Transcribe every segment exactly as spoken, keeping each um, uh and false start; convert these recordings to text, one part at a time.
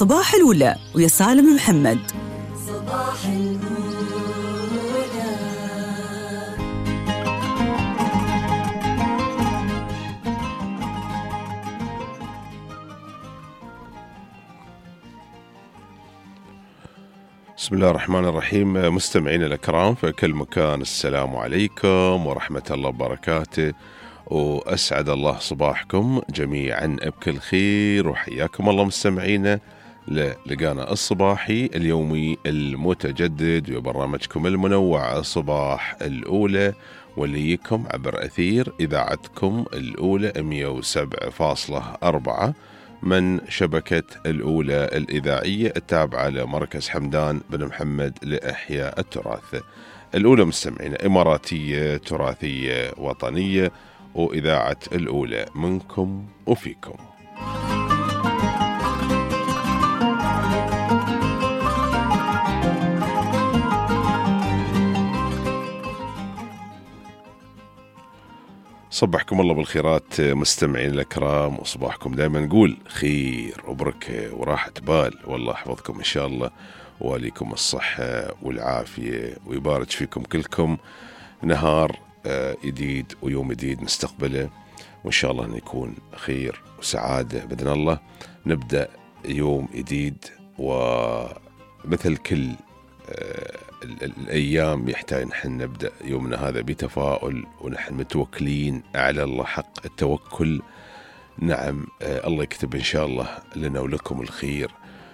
صباح الأولى ويا سالم محمد. صباح الأولى. بسم الله الرحمن الرحيم. مستمعين الأكرام في كل مكان، السلام عليكم ورحمة الله وبركاته، وأسعد الله صباحكم جميعا بكل خير، وحياكم الله مستمعينا للقانا الصباحي اليومي المتجدد وبرنامجكم المنوع صباح الأولى، واللي يكم عبر أثير إذاعتكم الأولى مئة وسبعة فاصلة أربعة من شبكة الأولى الإذاعية التابعة لمركز حمدان بن محمد لإحياء التراث. الأولى مستمعين إماراتية تراثية وطنية، وإذاعة الأولى منكم وفيكم. صبحكم الله بالخيرات مستمعين الأكرام، وصباحكم دائما نقول خير وبركة وراحة بال، والله يحفظكم إن شاء الله ووليكم الصحة والعافية ويبارك فيكم كلكم. نهار جديد ويوم جديد نستقبله، وإن شاء الله أن يكون خير وسعادة بإذن الله. نبدأ يوم جديد، ومثل كل الأيام يحتاج نحن نبدأ يومنا هذا بتفاؤل، ونحن متوكلين على الله حق التوكل. نعم، الله يكتب إن شاء الله لنا ولكم الخير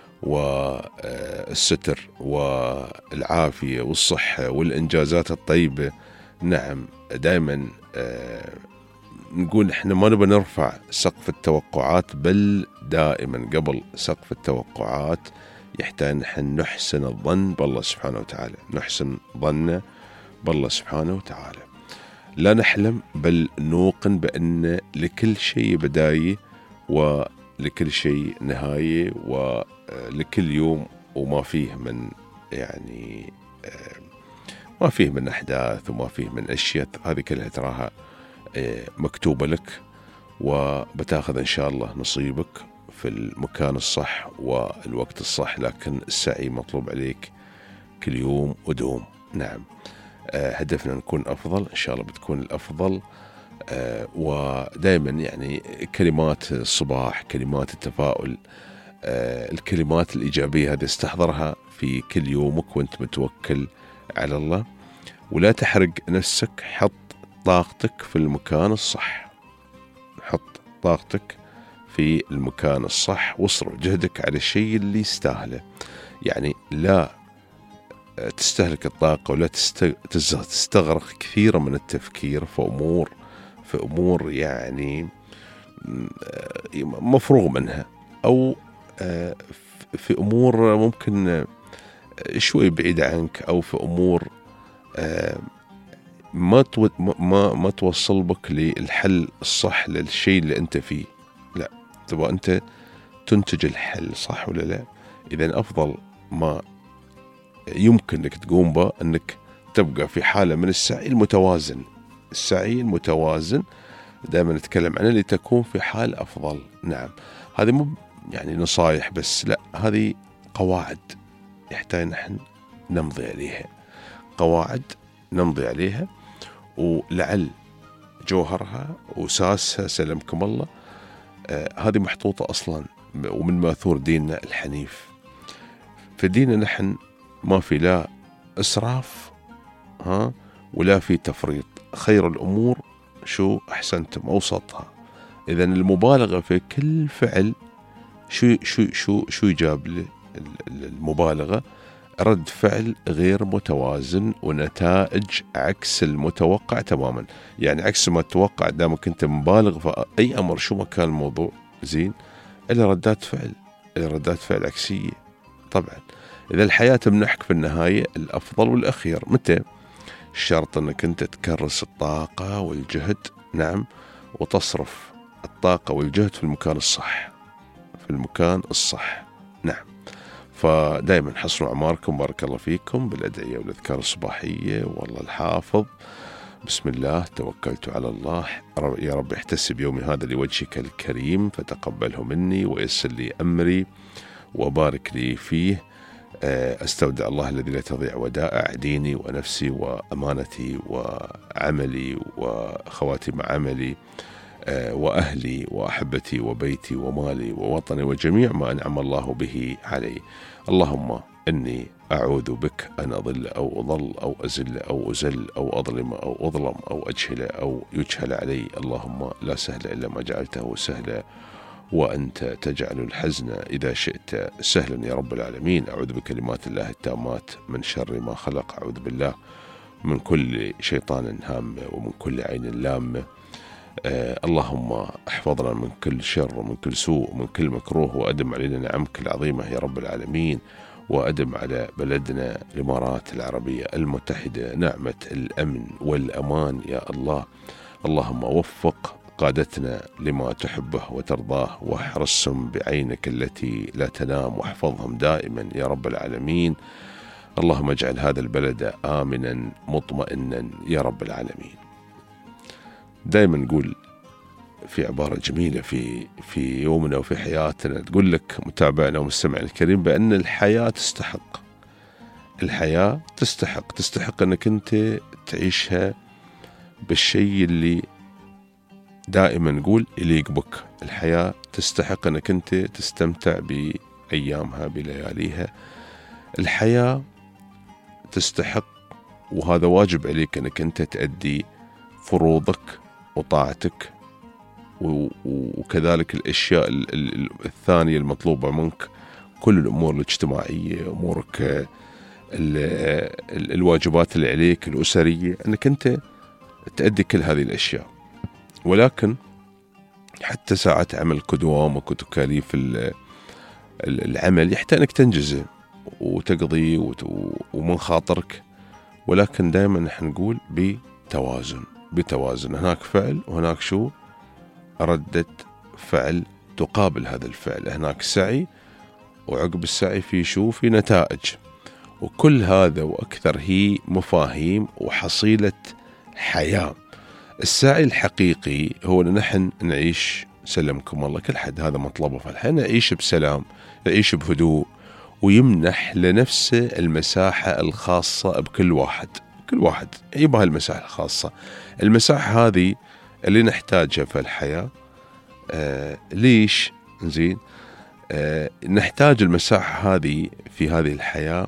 والستر والعافية والصحة والإنجازات الطيبة. نعم، دائما نقول نحن ما نبغى نرفع سقف التوقعات، بل دائما قبل سقف التوقعات يحتاج نحن نحسن الظن بالله سبحانه وتعالى، نحسن ظننا بالله سبحانه وتعالى. لا نحلم بل نوقن بأن لكل شيء بداية ولكل شيء نهاية، ولكل يوم وما فيه من يعني ما فيه من أحداث وما فيه من أشياء، هذه كلها تراها مكتوبة لك، وبتاخذ إن شاء الله نصيبك في المكان الصح والوقت الصح. لكن السعي مطلوب عليك كل يوم ودوم. نعم، آه هدفنا نكون أفضل، إن شاء الله بتكون الأفضل. آه ودائما يعني كلمات الصباح، كلمات التفاؤل، آه الكلمات الإيجابية هذه استحضرها في كل يومك وانت متوكل على الله، ولا تحرق نفسك. حط طاقتك في المكان الصح، حط طاقتك في المكان الصح، واصرف جهدك على الشيء اللي يستاهله. يعني لا تستهلك الطاقة ولا تستغرق كثيرا من التفكير في أمور في أمور يعني مفروغ منها، أو في أمور ممكن شوي بعيدة عنك، أو في أمور ما ما ما توصل بك للحل الصح للشيء اللي أنت فيه. لا، تبغى أنت تنتج الحل، صح ولا لا؟ إذن أفضل ما يمكن لك تقوم به أنك تبقى في حالة من السعي المتوازن. السعي المتوازن دائما نتكلم عنه لتكون في حال أفضل. نعم، هذه مو يعني نصايح بس، لا، هذه قواعد يحتاج نحن نمضي عليها، قواعد نمضي عليها، ولعل جوهرها وساسها سلمكم الله آه هذه محطوطة أصلا ومن ماثور ديننا الحنيف. في ديننا نحن ما في لا إسراف ها ولا في تفريط. خير الأمور شو أحسنتم أوسطها. إذن المبالغة في كل فعل شو شو شو شو يجاب المبالغة؟ رد فعل غير متوازن ونتائج عكس المتوقع تماما. يعني عكس ما تتوقع، دامك كنت مبالغ في أي أمر شو ما كان الموضوع زين، إلا ردات فعل إلا ردات فعل عكسية طبعا. إذا الحياة تمنحك في النهاية الأفضل والأخير، متى؟ الشرط أنك أنت تكرس الطاقة والجهد، نعم، وتصرف الطاقة والجهد في المكان الصح، في المكان الصح. نعم، فدائما حصنوا أعماركم، بارك الله فيكم، بالأدعية والأذكار الصباحية. والله الحافظ، بسم الله توكلت على الله، يا رب احتسب يومي هذا لوجهك الكريم فتقبله مني ويسر لي أمري وبارك لي فيه. أستودع الله الذي لا تضيع ودائع ديني ونفسي وأمانتي وعملي وخواتم عملي وأهلي وأحبتي وبيتي ومالي ووطني وجميع ما أنعم الله به علي. اللهم إني أعوذ بك أن أضل أو أضل أو أزل أو أزل أو أظلم أو أظلم أو أجهل أو يجهل علي. اللهم لا سهل إلا ما جعلته سهلا وأنت تجعل الحزن إذا شئت سهلا يا رب العالمين. أعوذ بكلمات الله التامات من شر ما خلق. أعوذ بالله من كل شيطان هام ومن كل عين لامة. آه اللهم احفظنا من كل شر ومن كل سوء ومن كل مكروه، وأدم علينا نعمك العظيمة يا رب العالمين، وأدم على بلدنا الإمارات العربية المتحدة نعمة الأمن والأمان يا الله. اللهم وفق قادتنا لما تحبه وترضاه، واحرسهم بعينك التي لا تنام، واحفظهم دائما يا رب العالمين. اللهم اجعل هذا البلد آمنا مطمئنا يا رب العالمين. دائما نقول في عبارة جميلة في في يومنا وفي حياتنا، تقول لك متابعنا ومستمعنا الكريم بأن الحياة تستحق الحياة تستحق تستحق أنك أنت تعيشها بالشيء اللي دائما نقول يليق بك. الحياة تستحق أنك أنت تستمتع بأيامها بلياليها. الحياة تستحق، وهذا واجب عليك أنك أنت تأدي فروضك وطاعتك، وكذلك الأشياء الثانية المطلوبة منك، كل الأمور الاجتماعية، أمورك الواجبات اللي عليك الأسرية، أنك أنت تأدي كل هذه الأشياء. ولكن حتى ساعة عمل كدوامك وتكاليف العمل يحتاج أنك تنجزه وتقضي ومن خاطرك، ولكن دائما نحن نقول بتوازن بتوازن هناك فعل وهناك شو ردة فعل تقابل هذا الفعل، هناك سعي وعقب السعي في شو في نتائج. وكل هذا وأكثر هي مفاهيم وحصيلة حياة. السعي الحقيقي هو أن نحن نعيش سلمكم الله كل حد هذا مطلبه في الحياة، نعيش بسلام، نعيش بهدوء، ويمنح لنفسه المساحة الخاصة بكل واحد. كل واحد يبغى المساحة الخاصة. المساحة هذه اللي نحتاجها في الحياة. آه ليش؟ زين آه نحتاج المساحة هذه في هذه الحياة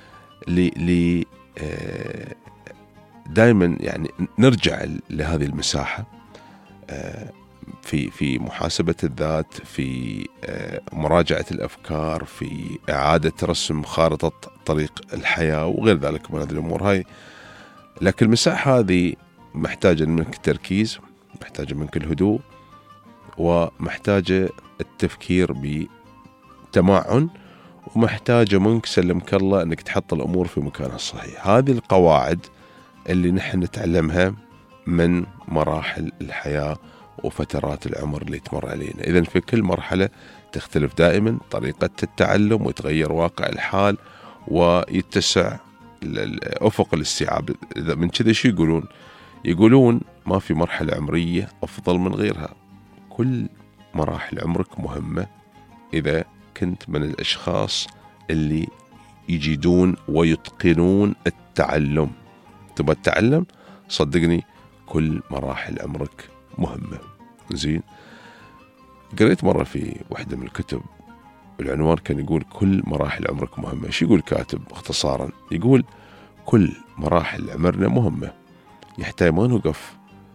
ل آه دائما يعني نرجع لهذه المساحة آه في في محاسبة الذات، في آه مراجعة الأفكار، في إعادة رسم خارطة طريق الحياة وغير ذلك من هذه الأمور هاي. لكن المساحة هذه محتاجة منك التركيز، محتاجة منك الهدوء، ومحتاجة التفكير بتمعن، ومحتاجة منك سلمك الله أنك تحط الأمور في مكانها الصحيح. هذه القواعد اللي نحن نتعلمها من مراحل الحياة وفترات العمر اللي تمر علينا. إذن في كل مرحلة تختلف دائما طريقة التعلم، ويتغير واقع الحال، ويتسع أفق الاستيعاب. من كذا شو يقولون؟ يقولون ما في مرحلة عمرية أفضل من غيرها. كل مراحل عمرك مهمة إذا كنت من الأشخاص اللي يجيدون ويتقنون التعلم. تبغى تتعلم؟ صدقني كل مراحل عمرك مهمة. زين قريت مرة في واحدة من الكتب العنوان كان يقول كل مراحل عمرك مهمة. شو يقول كاتب اختصارا؟ يقول كل مراحل عمرنا مهمة، يحتاج ما نوقف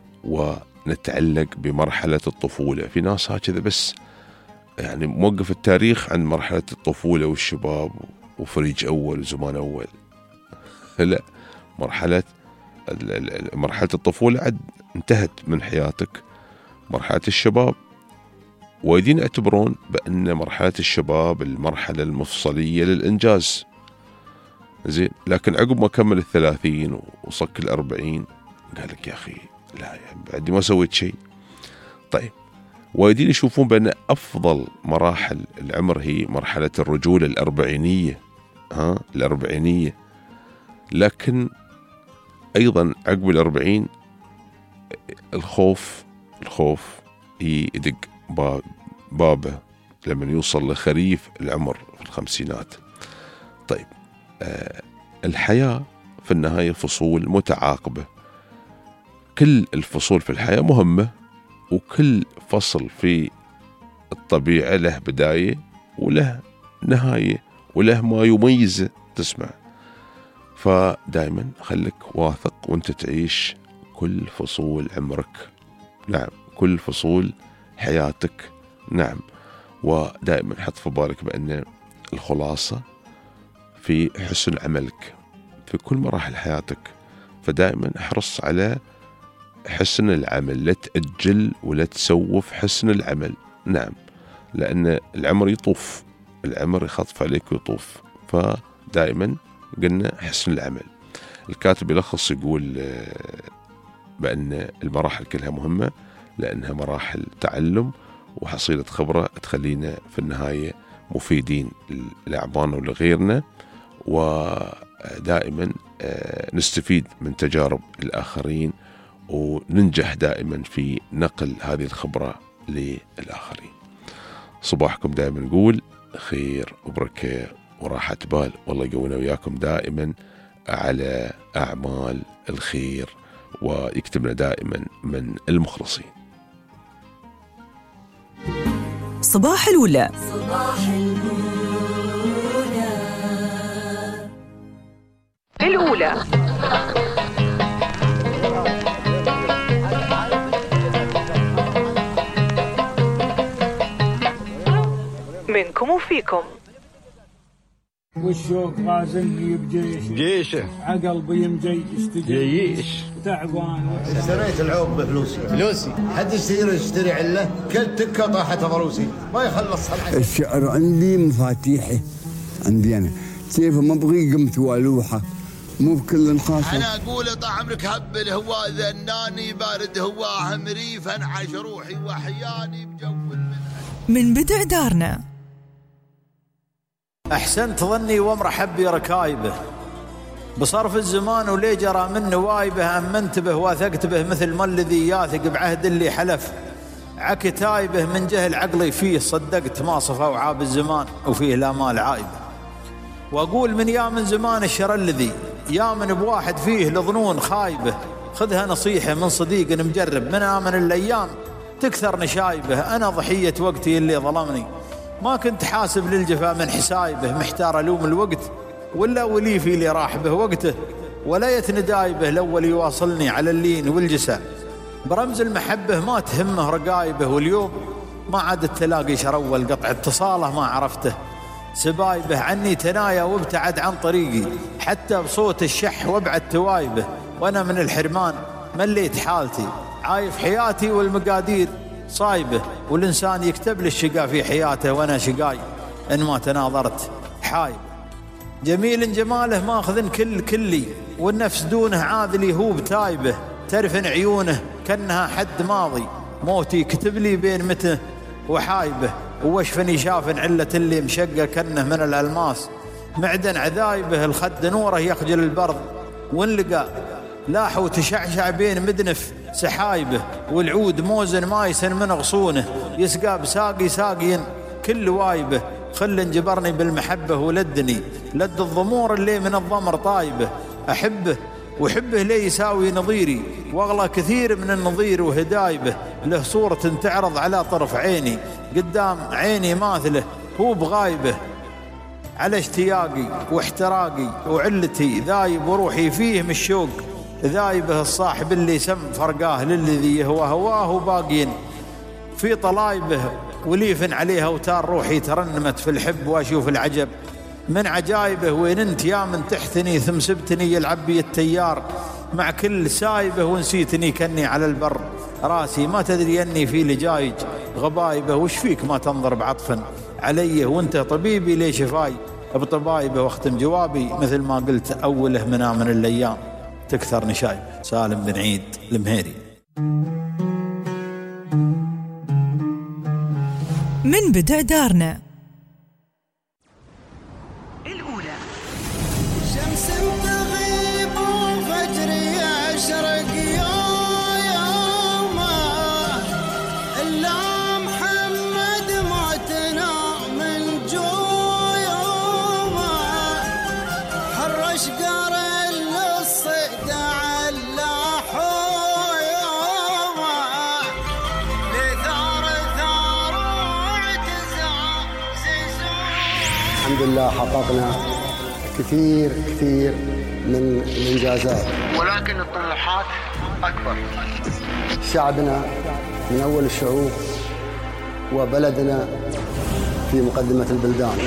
ونتعلق بمرحلة الطفولة. في ناس هكذا بس يعني موقف التاريخ عند مرحلة الطفولة والشباب وفريج أول وزمان أول. لا، مرحلة مرحلة الطفولة عد انتهت من حياتك. مرحلة الشباب وايدين يعتبرون بأن مرحلة الشباب المرحلة المفصلية للإنجاز. زين لكن عقب ما كمل الثلاثين وصك الأربعين قال لك يا أخي لا يعني بعدي ما سويت شيء. طيب وايدين يشوفون بأن أفضل مراحل العمر هي مرحلة الرجولة الأربعينية. ها الأربعينية. لكن أيضا عقب الأربعين الخوف الخوف يدق بابه لما يوصل لخريف العمر الخمسينات. طيب آه الحياة في النهاية فصول متعاقبة، كل الفصول في الحياة مهمة، وكل فصل في الطبيعة له بداية وله نهاية وله ما يميزه تسمع. فدائما خليك واثق وانت تعيش كل فصول عمرك، نعم كل فصول حياتك، نعم. ودائما حط في بالك بأن الخلاصة في حسن عملك في كل مراحل حياتك، فدائما احرص على حسن العمل، لا تأجل ولا تسوف حسن العمل، نعم، لأن العمر يطوف، العمر يخطف عليك ويطوف، فدائما قلنا حسن العمل. الكاتب يلخص يقول بأن المراحل كلها مهمة لأنها مراحل تعلم وحصيلة خبرة تخلينا في النهاية مفيدين لأعضائنا ولغيرنا، ودائما نستفيد من تجارب الآخرين وننجح دائما في نقل هذه الخبرة للآخرين. صباحكم دائما نقول خير وبركة وراحة بال، والله يقوينا وياكم دائما على أعمال الخير ويكتبنا دائما من المخلصين. صباح الولا. صباح الولا الأولى منكم وفيكم. والشوق غازني بجيش جيشه عقل بيمجي جيش تعبان. اشتريت العوب بفلوسي فلوسي حد يشتري يشتري عله كل تكه طاحت ضروسي ما يخلص الحين. الشعر عندي مفاتيحي عندي انا كيف ما ابغي قمت والوحه مو بكل الخاص. انا اقول طال عمرك هبل هو ذناني بارد هو مريف انعش روحي وحياني بجو المنهج. من بدع دارنا أحسنت ظني ومرحب بركايبه بصرف الزمان ولي جرى من نوايبه أمنت به واثقت به مثل ما الذي ياثق بعهد اللي حلف عكتايبه من جهل عقلي فيه صدقت ما صفى وعاب الزمان وفيه لا مال عايبه. وأقول من يا من زمان الشر الذي يا من بواحد فيه لظنون خايبه خذها نصيحة من صديق مجرب من آمن الأيام تكثر نشايبه. أنا ضحية وقتي اللي ظلمني ما كنت حاسب للجفا من حسايبه محتار ألوم الوقت ولا وليفي اللي راح به وقته ولا يتندايبه الأول يواصلني على اللين والجسا برمز المحبة ما تهمه رقايبه. واليوم ما عاد التلاقي شرول قطع اتصاله ما عرفته سبايبه عني تنايا وابتعد عن طريقي حتى بصوت الشح وابعد توايبه. وأنا من الحرمان مليت حالتي عايف حياتي والمقادير صايبه والإنسان يكتب لي الشقا في حياته وأنا شقاي إن ما تناظرت حايب. جميل جماله ماخذ كل كلي والنفس دونه عاذلي هو بتايبه ترفن عيونه كأنها حد ماضي موتي كتب لي بين مته وحايبه. ووشفني شافن علة اللي مشقة كأنه من الألماس معدن عذايبه الخد نوره يخجل البرد ونلقى لاح وتشعشع بين مدنف سحايبه. والعود موزن مايسن من غصونه يسقى بساقي ساقين كل وايبه. خل جبرني بالمحبة ولدني لد الضمور اللي من الضمر طايبه. أحبه وحبه لي يساوي نظيري واغلى كثير من النظير وهدايبه. له صورة تعرض على طرف عيني قدام عيني ماثله هو بغايبه. على اشتياقي واحتراقي وعلتي ذايب وروحي فيه من الشوق ذايبه. الصاحب اللي سم فرقاه للذي يهوى هواه وباقين في طلايبه. وليفن عليها وتار روحي ترنمت في الحب واشوف العجب من عجايبه. وين انت يا من تحتني ثم سبتني يلعب بي التيار مع كل سايبه ونسيتني كني على البر راسي ما تدري اني في لجايج غبايبه. وش فيك ما تنظر بعطفا علي وانت طبيبي ليش فاي بطبايبه. واختم جوابي مثل ما قلت اوله من آمن الايام تكثر نشايب. سالم بن عيد المهيري. من بدع دارنا الأولى شمس تغيب وفجر يشرق يوما إلا محمد معتنا من جويا الحمد لله حققنا كثير كثير من الإنجازات، ولكن الطموحات أكبر. شعبنا من أول الشعوب وبلدنا في مقدمة البلدان.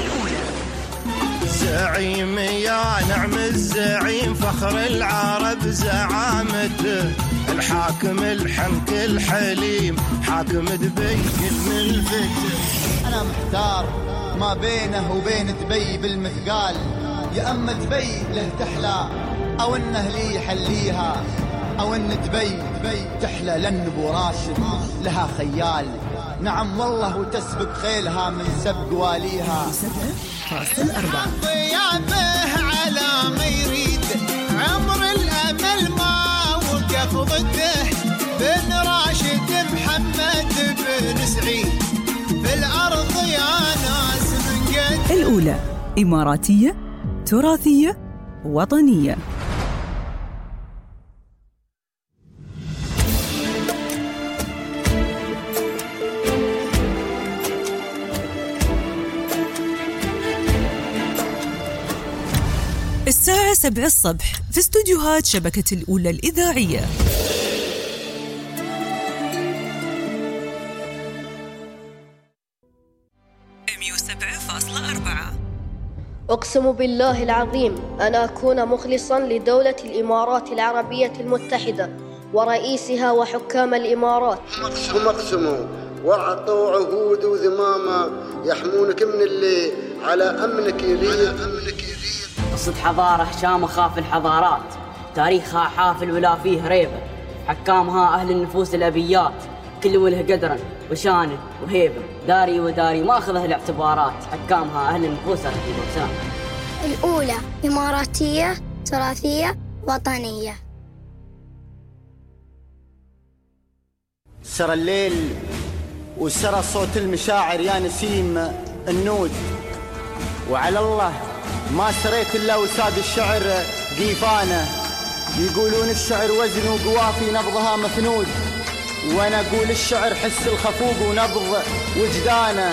زعيم يا نعم الزعيم فخر العرب زعامته، الحاكم الحنك الحليم حاكم دبي من فتح. أنا محتار ما بينه وبين دبي بالمثقال، يا أما دبي له تحلى أو إنه لي يحليها، أو إن دبي دبي تحلى لأن أبو راشد لها خيال. نعم والله وتسبق خيلها من سبق واليها. ضيافه على ما يريد عمر الأمل ما وقف ضده، بن راشد محمد بن سعيد في الأرض يا ناس من قد. الأولى إماراتية تراثية وطنية. الساعة سبع الصبح في استوديوهات شبكة الأولى الإذاعية. مية وسبعة فاصلة أربعة. أقسم بالله العظيم أن أكون مخلصاً لدولة الإمارات العربية المتحدة ورئيسها وحكام الإمارات. هم اقسموا وأعطوا عهود وذمامة يحمونك من اللي على أمنك يريد. قصة حضارة شامخة الحضارات، تاريخها حافل ولا فيه ريبة، حكامها أهل النفوس الأبيات، كل وله قدرا وشانه وهيبة، داري وداري ما أخذه الاعتبارات، حكامها أهل النفوس الرهيبة وسامة. الأولى إماراتية تراثية وطنية. سرى الليل وسرى صوت المشاعر يا نسيم النود، وعلى الله ما سريت إلا وساد الشعر قيفانه. يقولون الشعر وزن وقوافي نبضها مفنود، وانا اقول الشعر حس الخفوق ونبض وجدانه.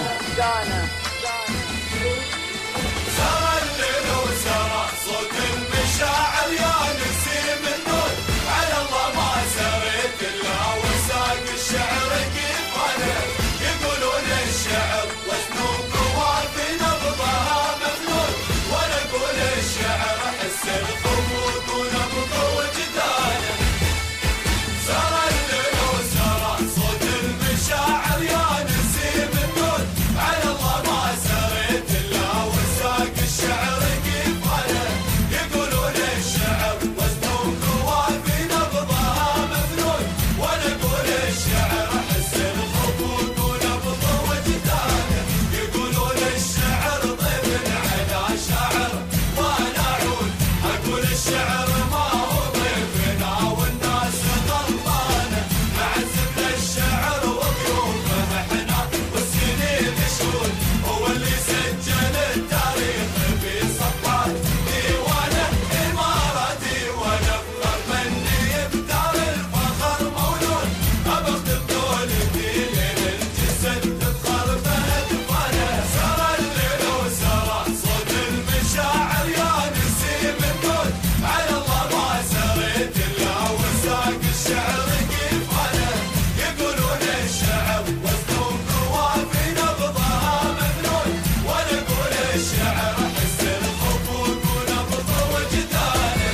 سرى الليل وسرى صوت المشاعر يا نسيم النود، على الله ما سريت إلا وساد الشعر قيفانه. يقولون الشعر وزن وقوافي نبضها مفنود، وانا اقول الشعر حس الخفوق ونبض وجدانه. سرى الليل وسرى صوت المشاعر يا نسيم النود، على الله ما سريت إلا وساق الشعر قيفانه. يقولون الشعر وزن وقوافي نبضها مفنود، وانا اقول الشعر حس الخفوق ونبض وجدانه. يقولون الشعر ضيف على شعر، وانا اعود اقول الشعر ما هو ضيفنا والناس غلطانه. معزبنا الشعر وضيوفه احنا والسنين شهود، هو اللي سجل التاريخ في صفحات ديوانه. إماراتي ونفخر مني بدار الفخر مولود، أبخت بدولتي لين الجسد تفخر بأدفانه. سرى الليل وسرى صوت المشاعر يا نسيم النود، على الله ما سريت إلا وساق الشعر قيفانه. يقولون الشعر وزن وقوافي نبضها مفنود، وانا اقول الشعر حس الخفوق ونبض وجدانه.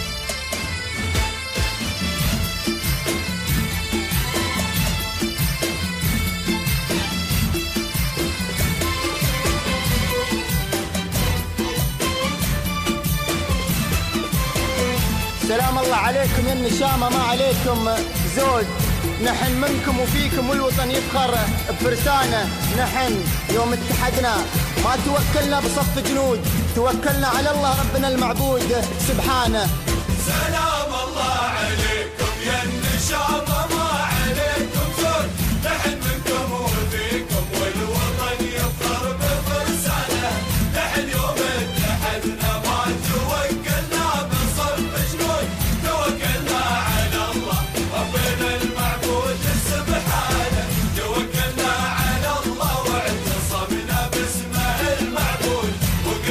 سلام الله عليكم يا النشامة ما عليكم زود. نحن منكم وفيكم والوطن يفخر بفرسانه. نحن يوم اتحدنا ما توكلنا بصف جنود، توكلنا على الله ربنا المعبود سبحانه. سلام الله عليكم يا النشامة ما عليكم زود، نحن منكم وفيكم والوطن يفخر بفرسانه. نحن يوم اتحدنا ما توكلنا بصف جنود، توكلنا على الله ربنا المعبود سبحانه. توكلنا على الله واعتصمنا باسمه المعبود،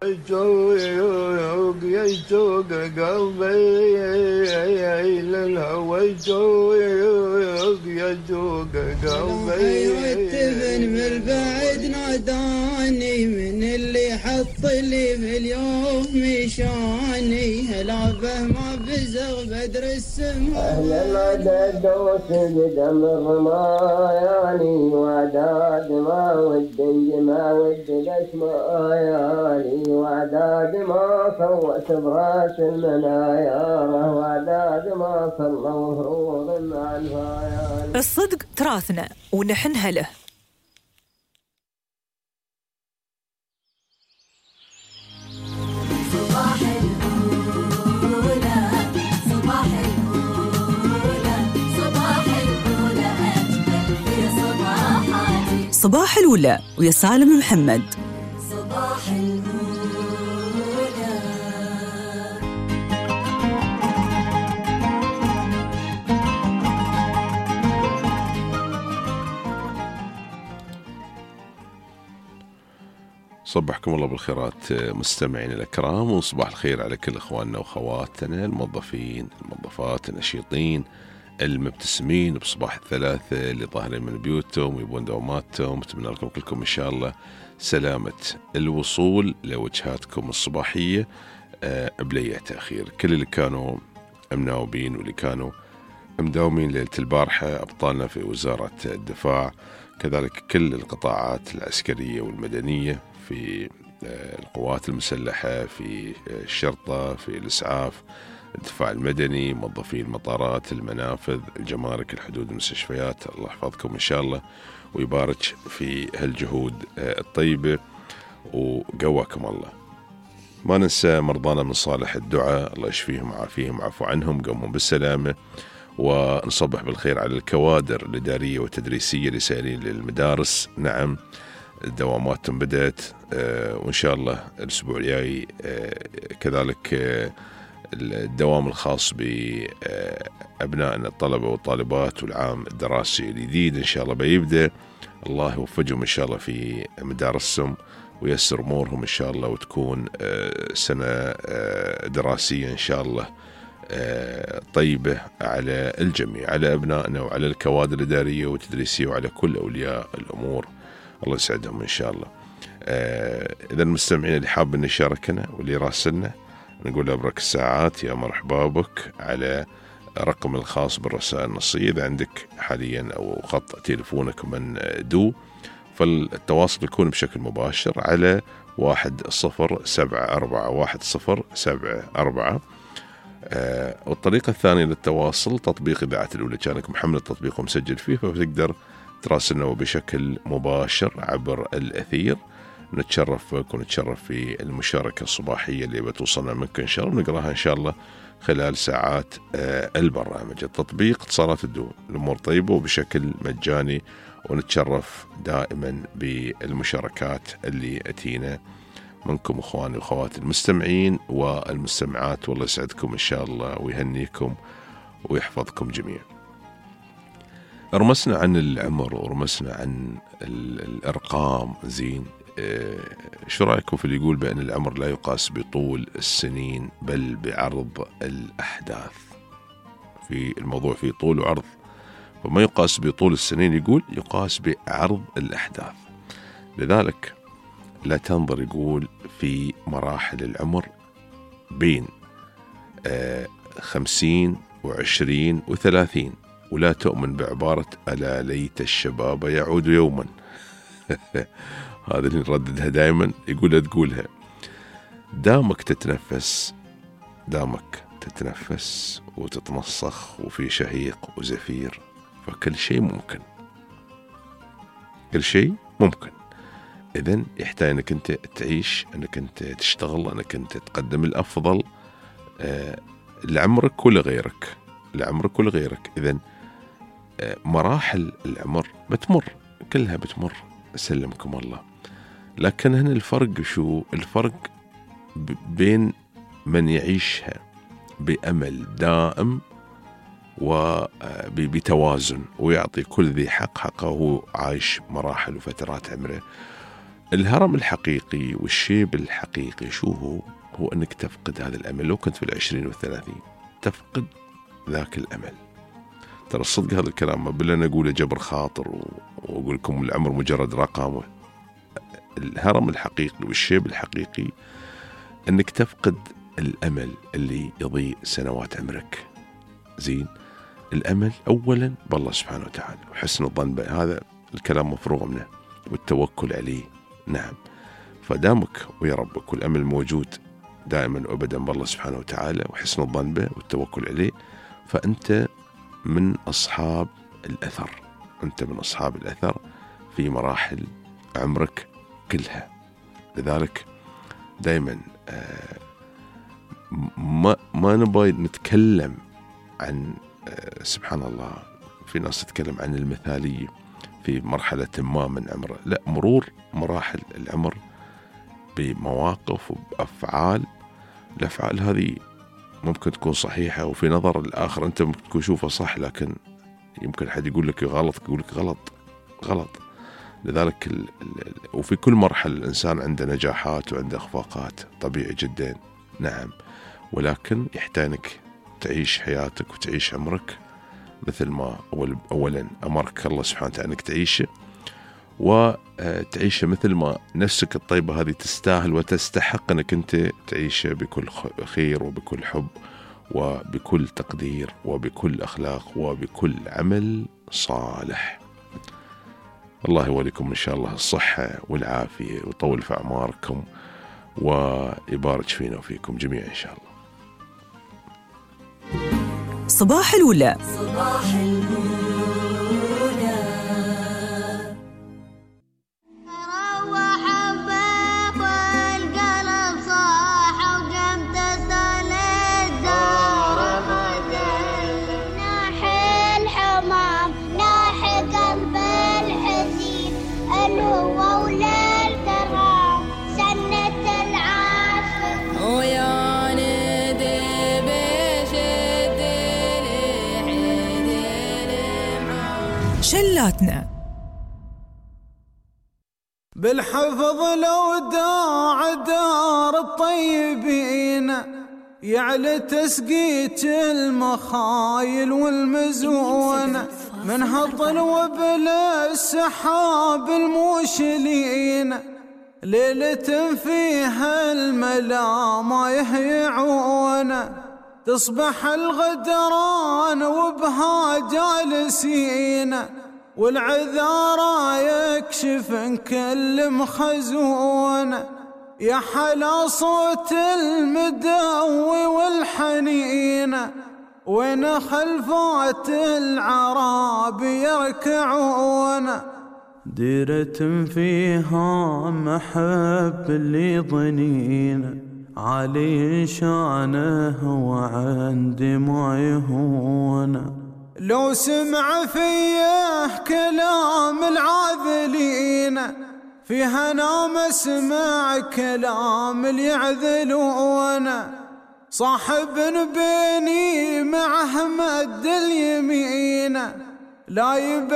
يشوق يشوق قلبي للهوى يشوق يشوق قلبي يرتبن من البعد ناداني من اللي حط لي في اليوم مشاني هلا ما بزغ بدر السماء أهلا عدد وسجد من رماياني وعداد ما ودي ما ودي الأسماء ياني وعداد ما فوت براس المنايا وعداد ما صلوا فروض مع الفايان. الصدق تراثنا ونحنها له. صباح الأولى صباح الأولى صباح الأولى أجمل في صباحاتي. صباح الأولى ويا سالم محمد. صباح الأولى. صبحكم الله بالخيرات مستمعين الأكرام، وصباح الخير على كل إخواننا وأخواتنا الموظفين الموظفات النشيطين المبتسمين بصباح الثلاثة اللي ظاهرين من بيوتهم ويبون دواماتهم. أتمنى لكم كلكم إن شاء الله سلامة الوصول لوجهاتكم الصباحية بلي تأخير. كل اللي كانوا مناوبين واللي كانوا مداومين ليلة البارحة أبطالنا في وزارة الدفاع، كذلك كل القطاعات العسكرية والمدنية في القوات المسلحة، في الشرطة، في الإسعاف، الدفاع المدني، موظفي المطارات، المنافذ، الجمارك، الحدود، المستشفيات. الله يحفظكم إن شاء الله ويبارك في هالجهود الطيبة وقواكم الله. ما ننسى مرضانا من صالح الدعاء، الله يشفيهم وعافيهم وعفو عنهم، قوموا بالسلامة. ونصبح بالخير على الكوادر الإدارية والتدريسية اللي سائرين للمدارس. نعم دواماتهم بدأت آه وإن شاء الله الأسبوع الجاي آه كذلك آه الدوام الخاص بأبنائنا الطلبة والطالبات والعام الدراسي الجديد إن شاء الله بيبدأ. الله يوفقهم إن شاء الله في مدارسهم ويسر أمورهم إن شاء الله، وتكون آه سنة آه دراسية إن شاء الله طيبة على الجميع، على أبنائنا وعلى الكوادر الإدارية والتدريسية وعلى كل أولياء الأمور، الله يسعدهم إن شاء الله. إذا المستمعين اللي حاب أن يشاركنا واللي راسلنا نقول أبرك الساعات يا مرحبا بك على رقم الخاص بالرسائل النصية. إذا عندك حاليا أو خط تليفونك من دو فالتواصل يكون بشكل مباشر على واحد صفر سبعة أربعة واحد صفر سبعة أربعة. آه والطريقة الثانية للتواصل تطبيق إذاعة الأولى، كانك محمل التطبيق ومسجل فيه فتقدر تراسلنا بشكل مباشر عبر الأثير. نتشرف بك ونتشرف في المشاركة الصباحية اللي بتوصلنا منك إن شاء الله، ونقراها إن شاء الله خلال ساعات آه البرنامج. التطبيق اتصالات الدول، الأمور طيبة وبشكل مجاني، ونتشرف دائما بالمشاركات اللي أتينا منكم أخواني وأخواتي المستمعين والمستمعات. والله يسعدكم إن شاء الله ويهنيكم ويحفظكم جميعا. رمسنا عن العمر ورمسنا عن الأرقام. زين اه شو رأيكم في اللي يقول بأن العمر لا يقاس بطول السنين بل بعرض الأحداث؟ في الموضوع في طول وعرض، فما يقاس بطول السنين، يقول يقاس بعرض الأحداث. لذلك لا تنظر يقول في مراحل العمر بين آه خمسين وعشرين وثلاثين، ولا تؤمن بعبارة ألا ليت الشباب يعود يوما. هذا اللي نرددها دائما، يقول لا تقولها. دامك تتنفس دامك تتنفس وتتمسخ وفي شهيق وزفير فكل شيء ممكن، كل شيء ممكن. إذن يحتاج أنك أنت تعيش، أنك أنت تشتغل، أنك أنت تقدم الأفضل آه لعمرك ولا غيرك، لعمرك ولا غيرك. إذن آه مراحل العمر بتمر، كلها بتمر، سلمكم الله. لكن هنا الفرق شو؟ الفرق بين من يعيشها بأمل دائم وبتوازن ويعطي كل ذي حق حقه وهو عايش مراحل وفترات عمره، الهرم الحقيقي والشيب الحقيقي شو هو؟ هو أنك تفقد هذا الأمل. لو كنت في العشرين والثلاثين تفقد ذاك الأمل. ترى الصدق هذا الكلام ما بلا نقوله جبر خاطر وأقول لكم العمر مجرد رقم. الهرم الحقيقي والشيب الحقيقي أنك تفقد الأمل اللي يضيء سنوات عمرك. زين، الأمل أولا بالله سبحانه وتعالى وحسن الظن به، هذا الكلام مفروغ منه، والتوكل عليه. نعم، فدامك ويا ربك والأمل موجود دائما وأبدا بالله سبحانه وتعالى وحسن الظن به والتوكل عليه، فأنت من أصحاب الأثر. أنت من أصحاب الأثر في مراحل عمرك كلها. لذلك دائما آه ما ما نبغى نتكلم عن آه سبحان الله، في ناس تتكلم عن المثالية في مرحلة ما من عمره. لا، مرور مراحل العمر بمواقف وبأفعال. الأفعال هذه ممكن تكون صحيحة وفي نظر الآخر أنت ممكن تكون شوفها صح، لكن يمكن حد يقول لك غلط، يقول لك غلط غلط. لذلك ال ال وفي كل مرحلة الإنسان عنده نجاحات وعنده إخفاقات، طبيعي جدا. نعم، ولكن يحتاجك تعيش حياتك وتعيش عمرك مثل ما أول أولا أمرك الله سبحانه وتعالى أنك تعيشه، وتعيشه مثل ما نفسك الطيبة هذه تستاهل وتستحق أنك أنت تعيشه بكل خير وبكل حب وبكل تقدير وبكل أخلاق وبكل عمل صالح. الله يوليكم إن شاء الله الصحة والعافية ويطول في أعماركم ويبارك فينا وفيكم جميعا إن شاء الله. صباح الولاء. صباح الولاء. روح الضيف والقلب صاح وقمت استلذ دار مدل. ناحي الحمام ناحي قلب الحزين الهوى ولا الكرام سنة العاشق ويا ندي بشد شلاتنا. بالحفظ لو داع دار الطيبين يعلى تسقيت المخايل والمزونة منها الطلوة بلا السحاب الموشلين ليلة فيها الملا ما يهيعون تصبح الغدران وبها جالسين والعذارى يكشف كل مخزون يا حلا صوت المداوي والحنين وين خلفات العراب يركعون ديرة فيها محب اللي ضنين علي شانه وعندي ما يهون لو سمع فيه كلام العاذلين فيها نام اسمع كلام اللي يعذلون صاحب بيني معه مد اليمين لا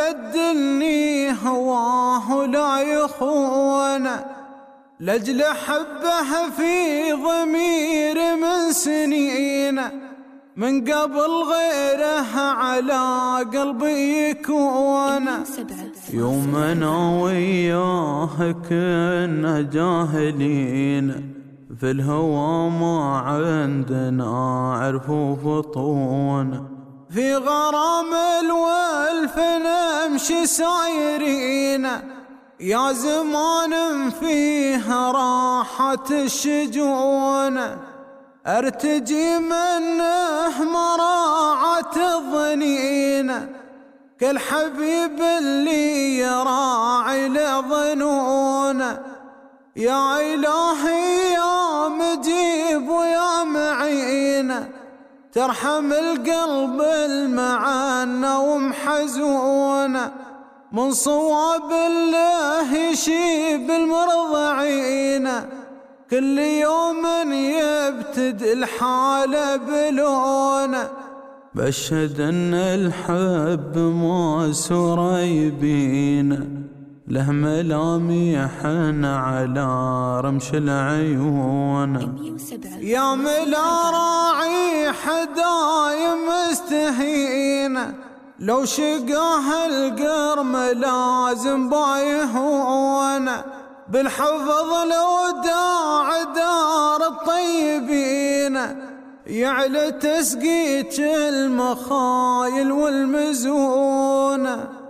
يبدلني هواه ولا يخون لجل حبه في ضمير من سنين من قبل غيره على قلبي يكون يوم انا وياه كنا جاهلين في الهوى ما عندنا عرف وفطون في غرام الولف نمشي سايرين يا زمان فيه راحة الشجون ارتجي منه مراعة الظنين كالحبيب اللي يراعي لظنون يا إلهي يا مجيب ويا معين ترحم القلب المعنى ومحزون من صواب الله يشيب المرضعين كل يوم يبتدي الحالة بلون بشهد ان الحب ما سريبين له ملاميح على رمش العيون. يا ملا راعي حدايم مستهين، لو شقاه القرم لازم بايهون. بالحفظ لو داع دار الطيبين، يعلى تسقيت المخايل والمزون.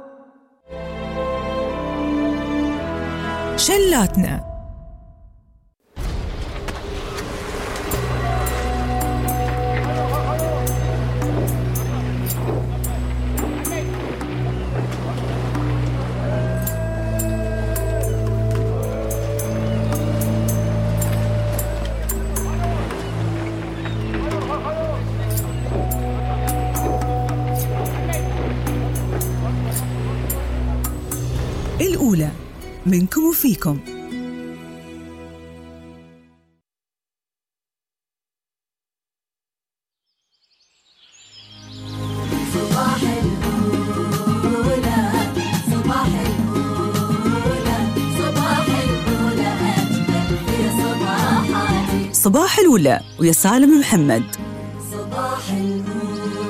شلاتنا الأولى منكم وفيكم. صباح الأولى صباح الأولى صباح الأولى أجمل في صباحاتي. صباح الأولى ويا سالم محمد. صباح الأولى.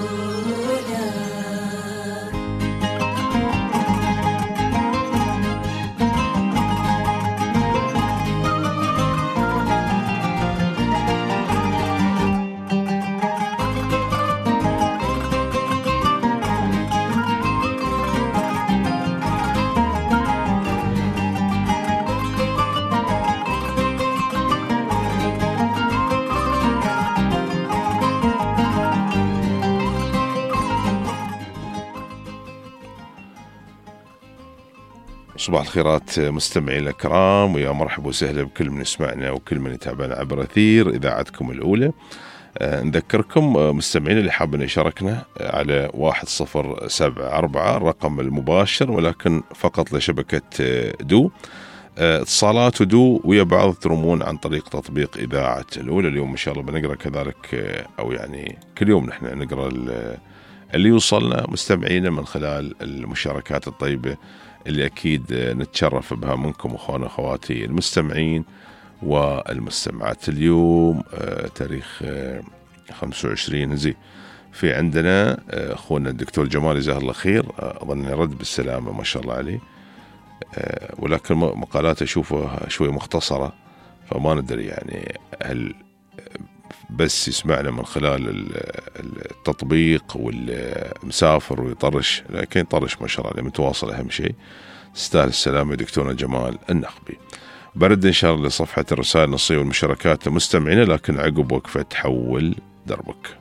صباح الخيرات مستمعينا الكرام، ويا مرحبا وسهلا بكل من يسمعنا وكل من يتابعنا عبر أثير إذاعتكم الأولى. أه نذكركم مستمعينا اللي حابين يشاركنا على واحد صفر سبعة أربعة الرقم المباشر، ولكن فقط لشبكة دو. أه اتصالات ودو ويا بعض ترمون عن طريق تطبيق إذاعة الأولى. اليوم إن شاء الله بنقرأ كذلك، أو يعني كل يوم نحن نقرأ اللي يوصلنا مستمعينا من خلال المشاركات الطيبة اللي أكيد نتشرف بها منكم أخوانا أخواتي المستمعين والمستمعات. اليوم آه تاريخ آه خمسة وعشرين زي في عندنا آه أخونا الدكتور جمال جزاه الله خير، آه أظن رد بالسلامة ما شاء الله عليه، آه ولكن مقالاته أشوفها شوي مختصرة، فما ندري يعني هل بس يسمعنا من خلال التطبيق والمسافر ويطرش، لكن طرش ما شاء الله متواصل، أهم شيء تستاهل السلامة دكتورنا جمال النخبي. برد إن شاء الله لصفحة الرسائل النصية والمشاركات مستمعين، لكن عقب وقفة حول دربك.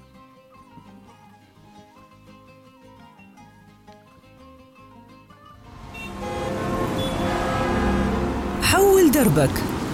حول دربك.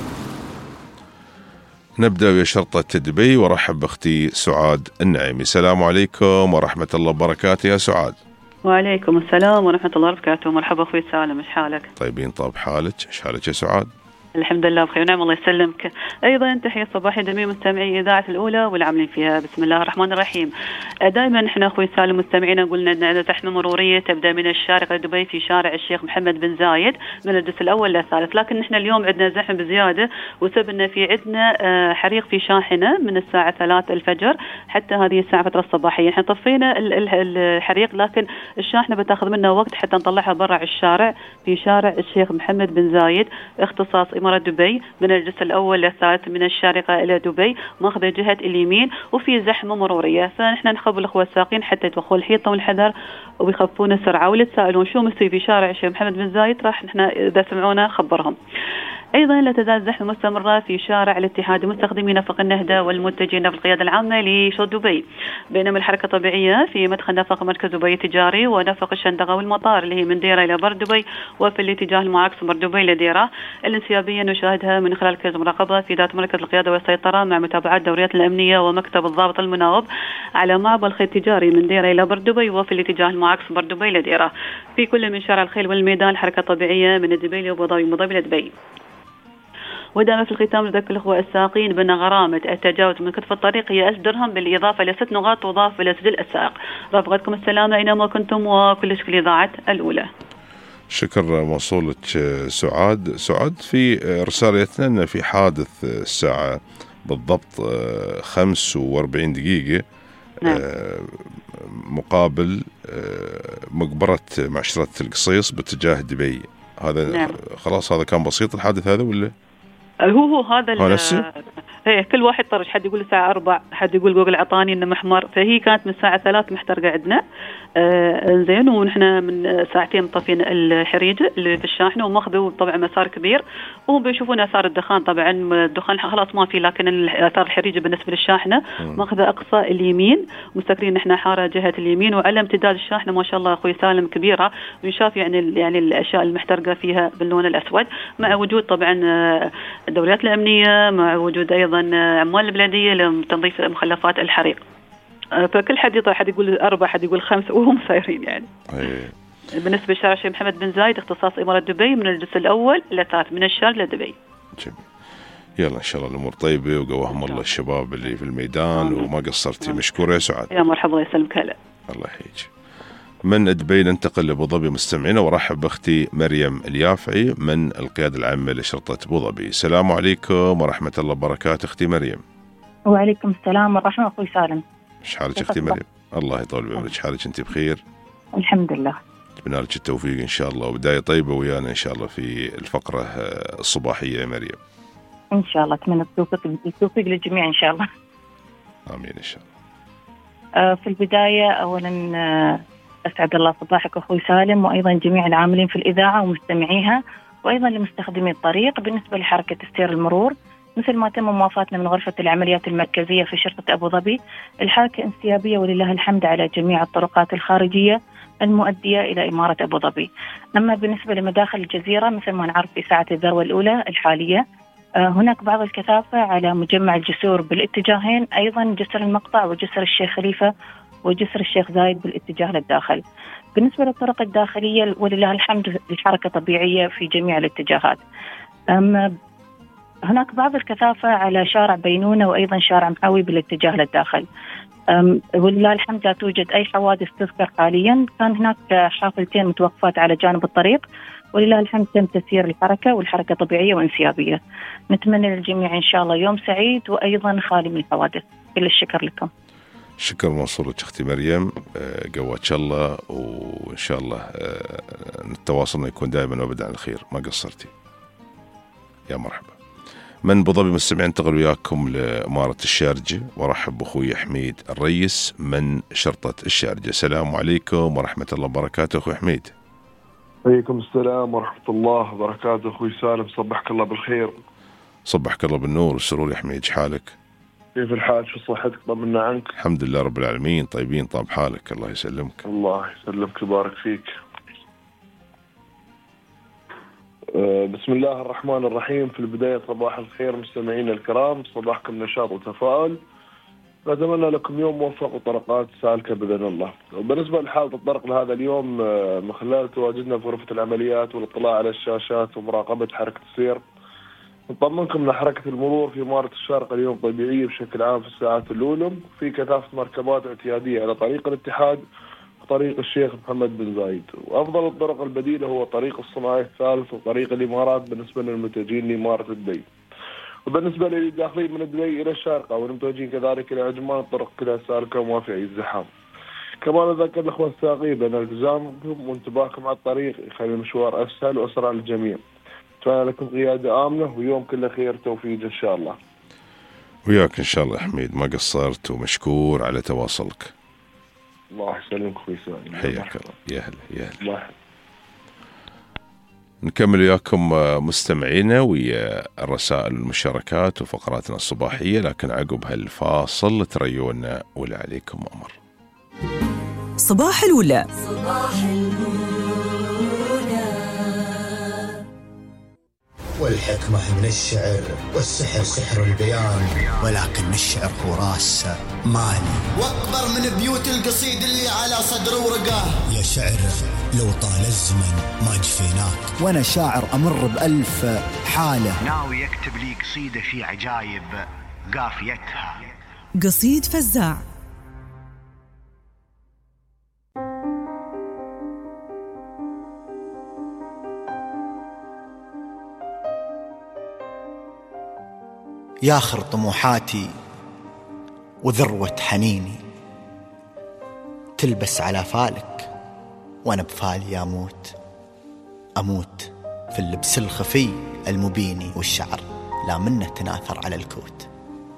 نبدأ بشرطة دبي ورحب بأختي سعاد النعيمي. السلام عليكم ورحمة الله وبركاته يا سعاد. وعليكم السلام ورحمة الله وبركاته. مرحبا أخوي سالم، إيش حالك؟ طيبين، طاب حالك، إيش حالك يا سعاد؟ الحمد لله بخير ونعم، الله يسلمك. أيضا تحية صباحي لجميع مستمعي إذاعة الأولى والعاملين فيها. بسم الله الرحمن الرحيم. دائما احنا أخوي سالم مستمعينا قلنا أن زحمة مرورية تبدأ من الشارقة دبي في شارع الشيخ محمد بن زايد من الجزء الأول للثالث، لكن احنا اليوم عندنا زحمة بزيادة وسبب أن في عندنا حريق في شاحنة من الساعة ثلاثة الفجر حتى هذه الساعة فترة الصباحية. احنا طفينا الحريق لكن الشاحنة بتاخذ منا وقت حتى نطلعها برا الشارع في شارع الشيخ محمد بن زايد اختصاص إمارة دبي من الجزء الأول للثالث من الشارقة إلى دبي ماخذ جهة اليمين، وفي زحمة مرورية، فنحن نخبر الأخوة الساقين حتى يتوخوا الحيطة والحذر ويخفون السرعة. واللي تسألون شو مستوي في شارع الشيخ محمد بن زايد راح نحن إذا سمعونا خبرهم. أيضا لا تزال زحمة مستمرة في شارع الاتحاد مستخدمي نفق النهدة والمتجهين في القيادة العامة لشط دبي، بينما الحركة طبيعية في مدخل نفق مركز دبي التجاري ونفق الشندقة والمطار اللي هي من ديرة إلى بر دبي وفي الاتجاه المعاكس بر دبي لديرة. الانسيابية نشاهدها من خلال كيس مراقبة في ذات مركز القيادة والسيطرة مع متابعة دوريات الأمنية ومكتب الضابط المناوب على معبر الخيل التجاري من ديرة إلى بر دبي وفي الاتجاه المعاكس بر دبي لديرة. في كل من شارع الخيل والميدان حركة طبيعية من دبي لأبو ظبي وأبو ظبي لدبي. ودعم في الختام نذكر الأخوة السائقين بأن غرامة التجاوز من كتف الطريق هي ألف درهم بالإضافة لست نقاط تضاف إلى سجل السائق. رافقتكم السلامة أينما كنتم وكل شكل إذاعة الأولى. شكر موصولك سعاد. سعاد في رسالتنا أن في حادث الساعة بالضبط خمس وأربعين دقيقة نعم. مقابل مقبرة معشرة القصيص باتجاه دبي. هذا نعم. خلاص هذا كان بسيط الحادث هذا ولا؟ هو هو هذا هو نفسه؟ ايه كل واحد طرش، حد يقول الساعة أربع، حد يقول جوجل عطاني إنه محمر، فهي كانت من الساعة ثلاث محترقة عندنا. آه زين، ونحن من ساعتين طفينا الحريجة اللي في الشاحنة وماخذوا طبعا مسار كبير، وهم بيشوفون آثار الدخان. طبعا الدخان خلاص ما في، لكن آثار الحريجة بالنسبة للشاحنة ماخذة أقصى اليمين، مستقرين نحن حارة جهة اليمين، وعلى امتداد الشاحنة ما شاء الله أخوي سالم كبيرة، ويشاف يعني يعني الأشياء المحترقة فيها باللون الأسود، مع وجود طبعا الدوريات الأمنية، مع وجود أيضا عمال البلدية لتنظيف مخلفات الحريق. فكل حد يطلع، حد يقول أربعة، حد يقول خمسة، وهم سايرين يعني. أيه. بالنسبة لشارع الشيخ محمد بن زايد اختصاص إمارة دبي من الجزء الأول إلى الثالث من الشارع لدبي. جميل. يلا إن شاء الله الأمور طيبة وقواهم الله الشباب اللي في الميدان وما قصرتي. مشكورة يا سعاد. يا مرحبا يسلمك. هلا. الله يحييك. من دبي ننتقل لأبو ظبي مستمعينا، ورحب بأختي مريم اليافعي من القيادة العامة لشرطة أبو ظبي. السلام عليكم ورحمة الله وبركاته أختي مريم. وعليكم السلام والرحمة أخوي سالم. إيش حالك أختي مريم؟ الله يطول بعمرك. حالك أنت بخير؟ الحمد لله. أتمنى لك التوفيق إن شاء الله، وبداية طيبة ويانا إن شاء الله في الفقرة الصباحية يا مريم. إن شاء الله أتمنى التوفيق التوفيق للجميع إن شاء الله. آمين إن شاء الله. آه في البداية أولا آه أسعد الله صباحك أخوي سالم، وأيضا جميع العاملين في الإذاعة ومستمعيها، وأيضا لمستخدمي الطريق. بالنسبة لحركة السير المرور، مثل ما تم موافاتنا من غرفة العمليات المركزية في شرطة أبو ظبي، الحركة انسيابية ولله الحمد على جميع الطرقات الخارجية المؤدية إلى إمارة أبو ظبي. أما بالنسبة لمداخل الجزيرة، مثل ما نعرف في ساعة الذروة الأولى الحالية هناك بعض الكثافة على مجمع الجسور بالاتجاهين، أيضا جسر المقطع وجسر الشيخ خليفة وجسر الشيخ زايد بالاتجاه للداخل. بالنسبة للطرق الداخلية ولله الحمد الحركة طبيعية في جميع الاتجاهات. أما هناك بعض الكثافة على شارع بينونة وأيضا شارع محاوي بالاتجاه للداخل. ولله الحمد لا توجد أي حوادث تذكر حاليا. كان هناك حافلتين متوقفات على جانب الطريق، ولله الحمد تم تسيير الحركة والحركة طبيعية وانسيابية. نتمنى للجميع إن شاء الله يوم سعيد وأيضا خالي من الحوادث. كل الشكر لكم. شكر موصول لك أختي مريم، قواتش الله، وإن شاء الله نتواصلنا يكون دائما وابدا على الخير، ما قصرتي. يا مرحبا. من أبو ظبي مستمعين انتقل وياكم لإمارة الشارجة، ورحب بأخوي حميد الريس من شرطة الشارجة. السلام عليكم ورحمة الله وبركاته أخوي حميد. عليكم السلام ورحمة الله وبركاته أخوي سالم، صبحك الله بالخير. صبحك الله بالنور والسرور يا حميد. حالك؟ كيف الحال؟ شو صحتك؟ طمنا عنك. الحمد لله رب العالمين، طيبين. طاب حالك؟ الله يسلمك. الله يسلمك ويبارك فيك. بسم الله الرحمن الرحيم. في البداية صباح الخير مستمعينا الكرام، صباحكم نشاط وتفاؤل، نتمنى لكم يوم موفق وطرقات سالكة بإذن الله. وبالنسبة لحالة الطرق لهذا اليوم، من خلال تواجدنا في غرفة العمليات والاطلاع على الشاشات ومراقبة حركة السير، نطمنكم ان حركة المرور في إمارة الشارقة اليوم طبيعية بشكل عام في الساعات الأولى، في كثافة مركبات اعتيادية على طريق الاتحاد وطريق الشيخ محمد بن زايد. وأفضل الطرق البديلة هو طريق الصناعي الثالث وطريق الإمارات بالنسبة للمتجهين لإمارة دبي. وبالنسبة للداخلين من دبي إلى الشارقة والمتوجهين كذلك إلى عجمان، الطرق كلها سالكة وما في أي ازدحام. كمان أذكر الأخوة الساقين بأن التزامكم وانتباهكم على الطريق يخلي المشوار أسهل وأسرع للجميع. أتمنى لكم قيادة آمنة ويوم كله خير توفيق إن شاء الله. وياك إن شاء الله حميد، ما قصرت ومشكور على تواصلك. الله يسلمك أخوي سالم. حياك الله. يا هلا يا هلا. الله. نكمل وياكم مستمعينا ويا الرسائل والمشاركات وفقراتنا الصباحية، لكن عقب هالفاصل تريونا ولا عليكم أمر. صباح الولا. صباح الولا. والحكمة من الشعر والسحر سحر البيان، ولكن الشعر هو راس مالي واكبر من بيوت القصيد اللي على صدر ورقاه. يا شعر لو طال الزمن ما جفيناك، وانا شاعر امر بألف حالة، ناوي يكتب لي قصيدة في عجايب قافيتها. قصيد فزاع. ياخر طموحاتي وذروة حنيني، تلبس على فالك وأنا بفالي أموت، أموت في اللبس الخفي المبيني، والشعر لا منه تناثر على الكوت.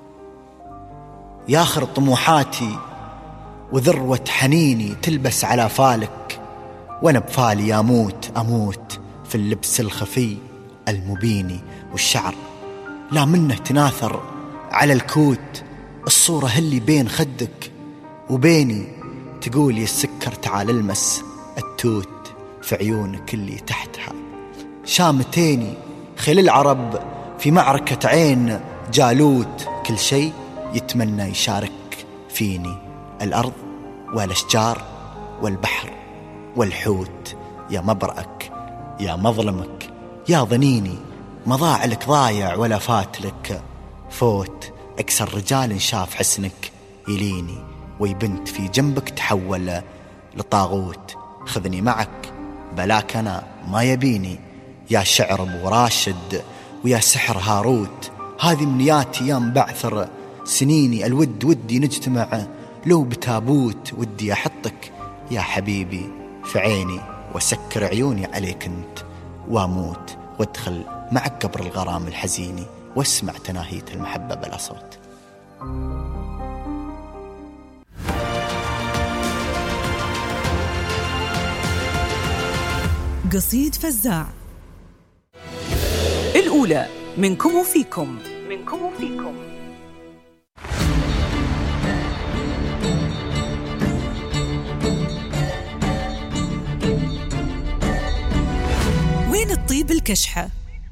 ياخر طموحاتي وذروة حنيني، تلبس على فالك وأنا بفالي أموت، أموت في اللبس الخفي المبيني، والشعر لا منه تناثر على الكوت. الصورة اللي بين خدك وبيني، تقول يا السكر تعال المس التوت في عيونك اللي تحتها. شامتيني خل العرب في معركة عين جالوت، كل شيء يتمنى يشارك فيني، الأرض والأشجار والبحر والحوت. يا مبرأك يا مظلمك يا ظنيني، ما ضاع لك ضايع ولا فات لك فوت. أكثر رجال شاف حسنك يليني، ويبنت في جنبك تحول لطاغوت. خذني معك بلاك أنا ما يبيني، يا شعر أبو راشد ويا سحر هاروت. هذه منياتي يا مبعثر سنيني، الود ودي نجتمع لو بتابوت. ودي أحطك يا حبيبي في عيني، وسكر عيوني عليك انت واموت، وادخل معك قبر الغرام الحزيني، واسمع تناهية المحبة بلا صوت. قصيد فزاع. الأولى منكم وفيكم، منكم وفيكم. وين الطيب الكشحة؟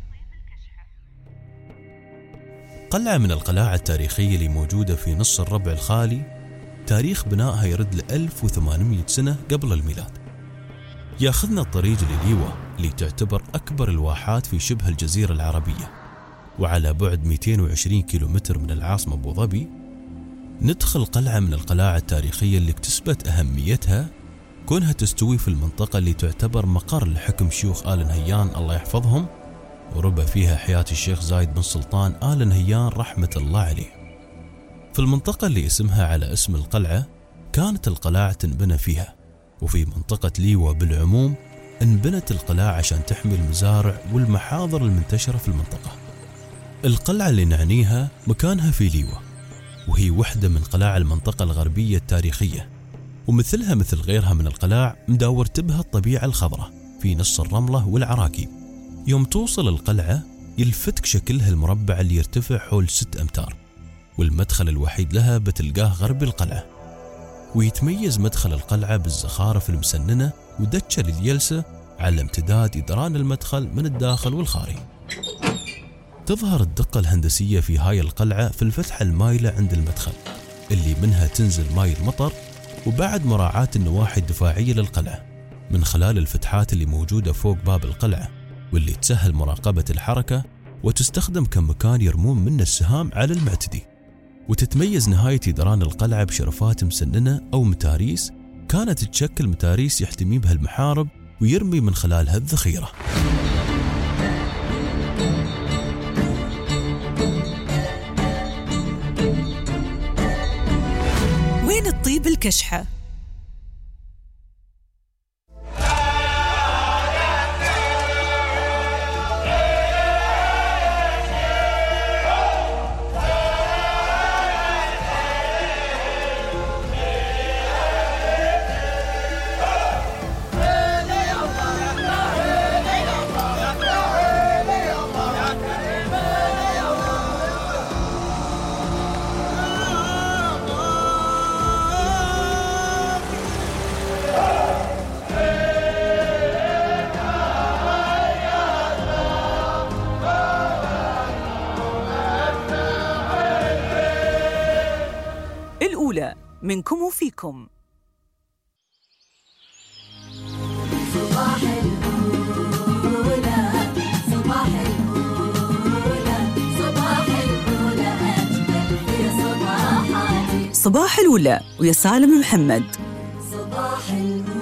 قلعة من القلاع التاريخية اللي موجودة في نص الربع الخالي، تاريخ بنائها يرد ل ألف وثمانمئة سنة قبل الميلاد. ياخذنا الطريق لليوة اللي تعتبر أكبر الواحات في شبه الجزيرة العربية، وعلى بعد مئتين وعشرين كيلومتر من العاصمة أبو ظبي. ندخل قلعة من القلاع التاريخية اللي اكتسبت أهميتها كونها تستوي في المنطقة اللي تعتبر مقر لحكم شيوخ آل نهيان الله يحفظهم، وربى فيها حياة الشيخ زايد بن سلطان آل نهيان رحمة الله عليه. في المنطقة اللي اسمها على اسم القلعة كانت القلاع تنبنى فيها، وفي منطقة ليوة بالعموم انبنت القلاع عشان تحمي المزارع والمحاضر المنتشرة في المنطقة. القلعة اللي نعنيها مكانها في ليوة، وهي واحدة من قلاع المنطقة الغربية التاريخية، ومثلها مثل غيرها من القلاع مداورت بها الطبيعة الخضراء في نص الرملة والعراكيب. يوم توصل القلعة يلفتك شكلها المربع اللي يرتفع حول ست أمتار، والمدخل الوحيد لها بتلقاه غرب القلعة. ويتميز مدخل القلعة بالزخارف المسننة ودكة لليلسة على امتداد جدران المدخل من الداخل والخارج. تظهر الدقة الهندسية في هاي القلعة في الفتحة المايلة عند المدخل اللي منها تنزل ماي المطر، وبعد مراعاة النواحي الدفاعية للقلعة من خلال الفتحات اللي موجودة فوق باب القلعة، واللي تسهل مراقبة الحركة وتستخدم كمكان يرمون منه السهام على المعتدي. وتتميز نهاية جدران القلعة بشرفات مسننة أو متاريس كانت تشكل متاريس يحتمي بها المحارب ويرمي من خلالها الذخيرة. وين الطيب الكشحة؟ الأولى منكم وفيكم. صباح الأولى صباح الأولى صباح الأولى أجمل في صباحاتي. صباح الأولى ويا سالم محمد. صباح الأولى.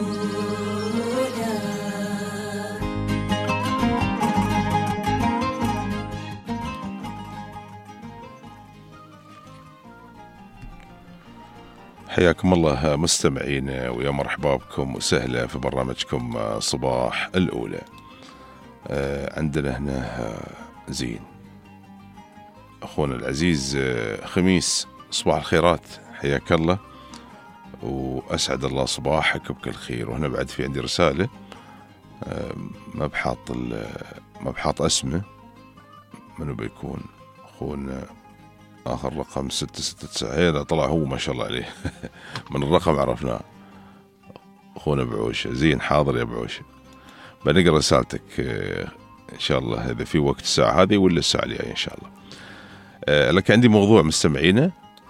حياكم الله مستمعين، ويا مرحبا بكم وسهلا في برنامجكم صباح الأولى. عندنا هنا زين أخونا العزيز خميس، صباح الخيرات، حياك الله وأسعد الله صباحك بكل خير. وهنا بعد في عندي رسالة ما بحاط ما بحاط اسمه، منو بيكون؟ أخونا آخر رقم ستة ستة تسعة، هذا طلع هو ما شاء الله عليه من الرقم عرفناه. أخونا بعوشة، زين حاضر يا بعوشة، بنقرأ رسالتك إن شاء الله إذا في وقت الساعة هذه ولا الساعة الجاية إن شاء الله. أه لك عندي موضوع مستمعينا،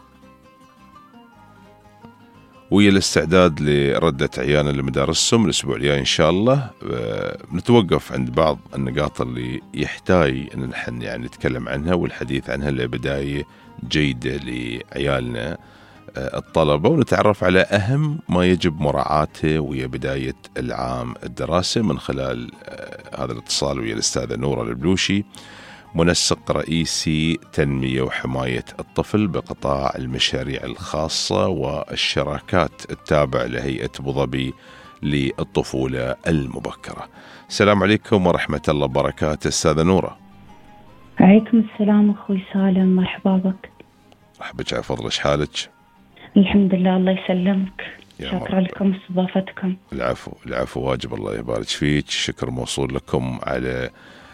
ويا الاستعداد لردة عيانا لمدارسهم الأسبوع الجاي إن شاء الله. أه نتوقف عند بعض النقاط اللي يحتاج أن نحن يعني نتكلم عنها والحديث عنها لبداية جيدة لعيالنا أه الطلبة، ونتعرف على أهم ما يجب مراعاته ويا بداية العام الدراسي من خلال أه هذا الاتصال ويا الأستاذة نورة البلوشي، منسق رئيسي تنمية وحماية الطفل بقطاع المشاريع الخاصة والشراكات التابع لهيئة أبو ظبي للطفولة المبكرة. السلام عليكم ورحمة الله وبركاته أستاذة نورة. عليكم السلام أخوي سالم، مرحبا بك. مرحبا، على فضل، إيش حالك؟ الحمد لله، الله يسلمك، شكرا لكم استضافتكم. العفو العفو، واجب، الله يبارك فيك، شكر موصول لكم على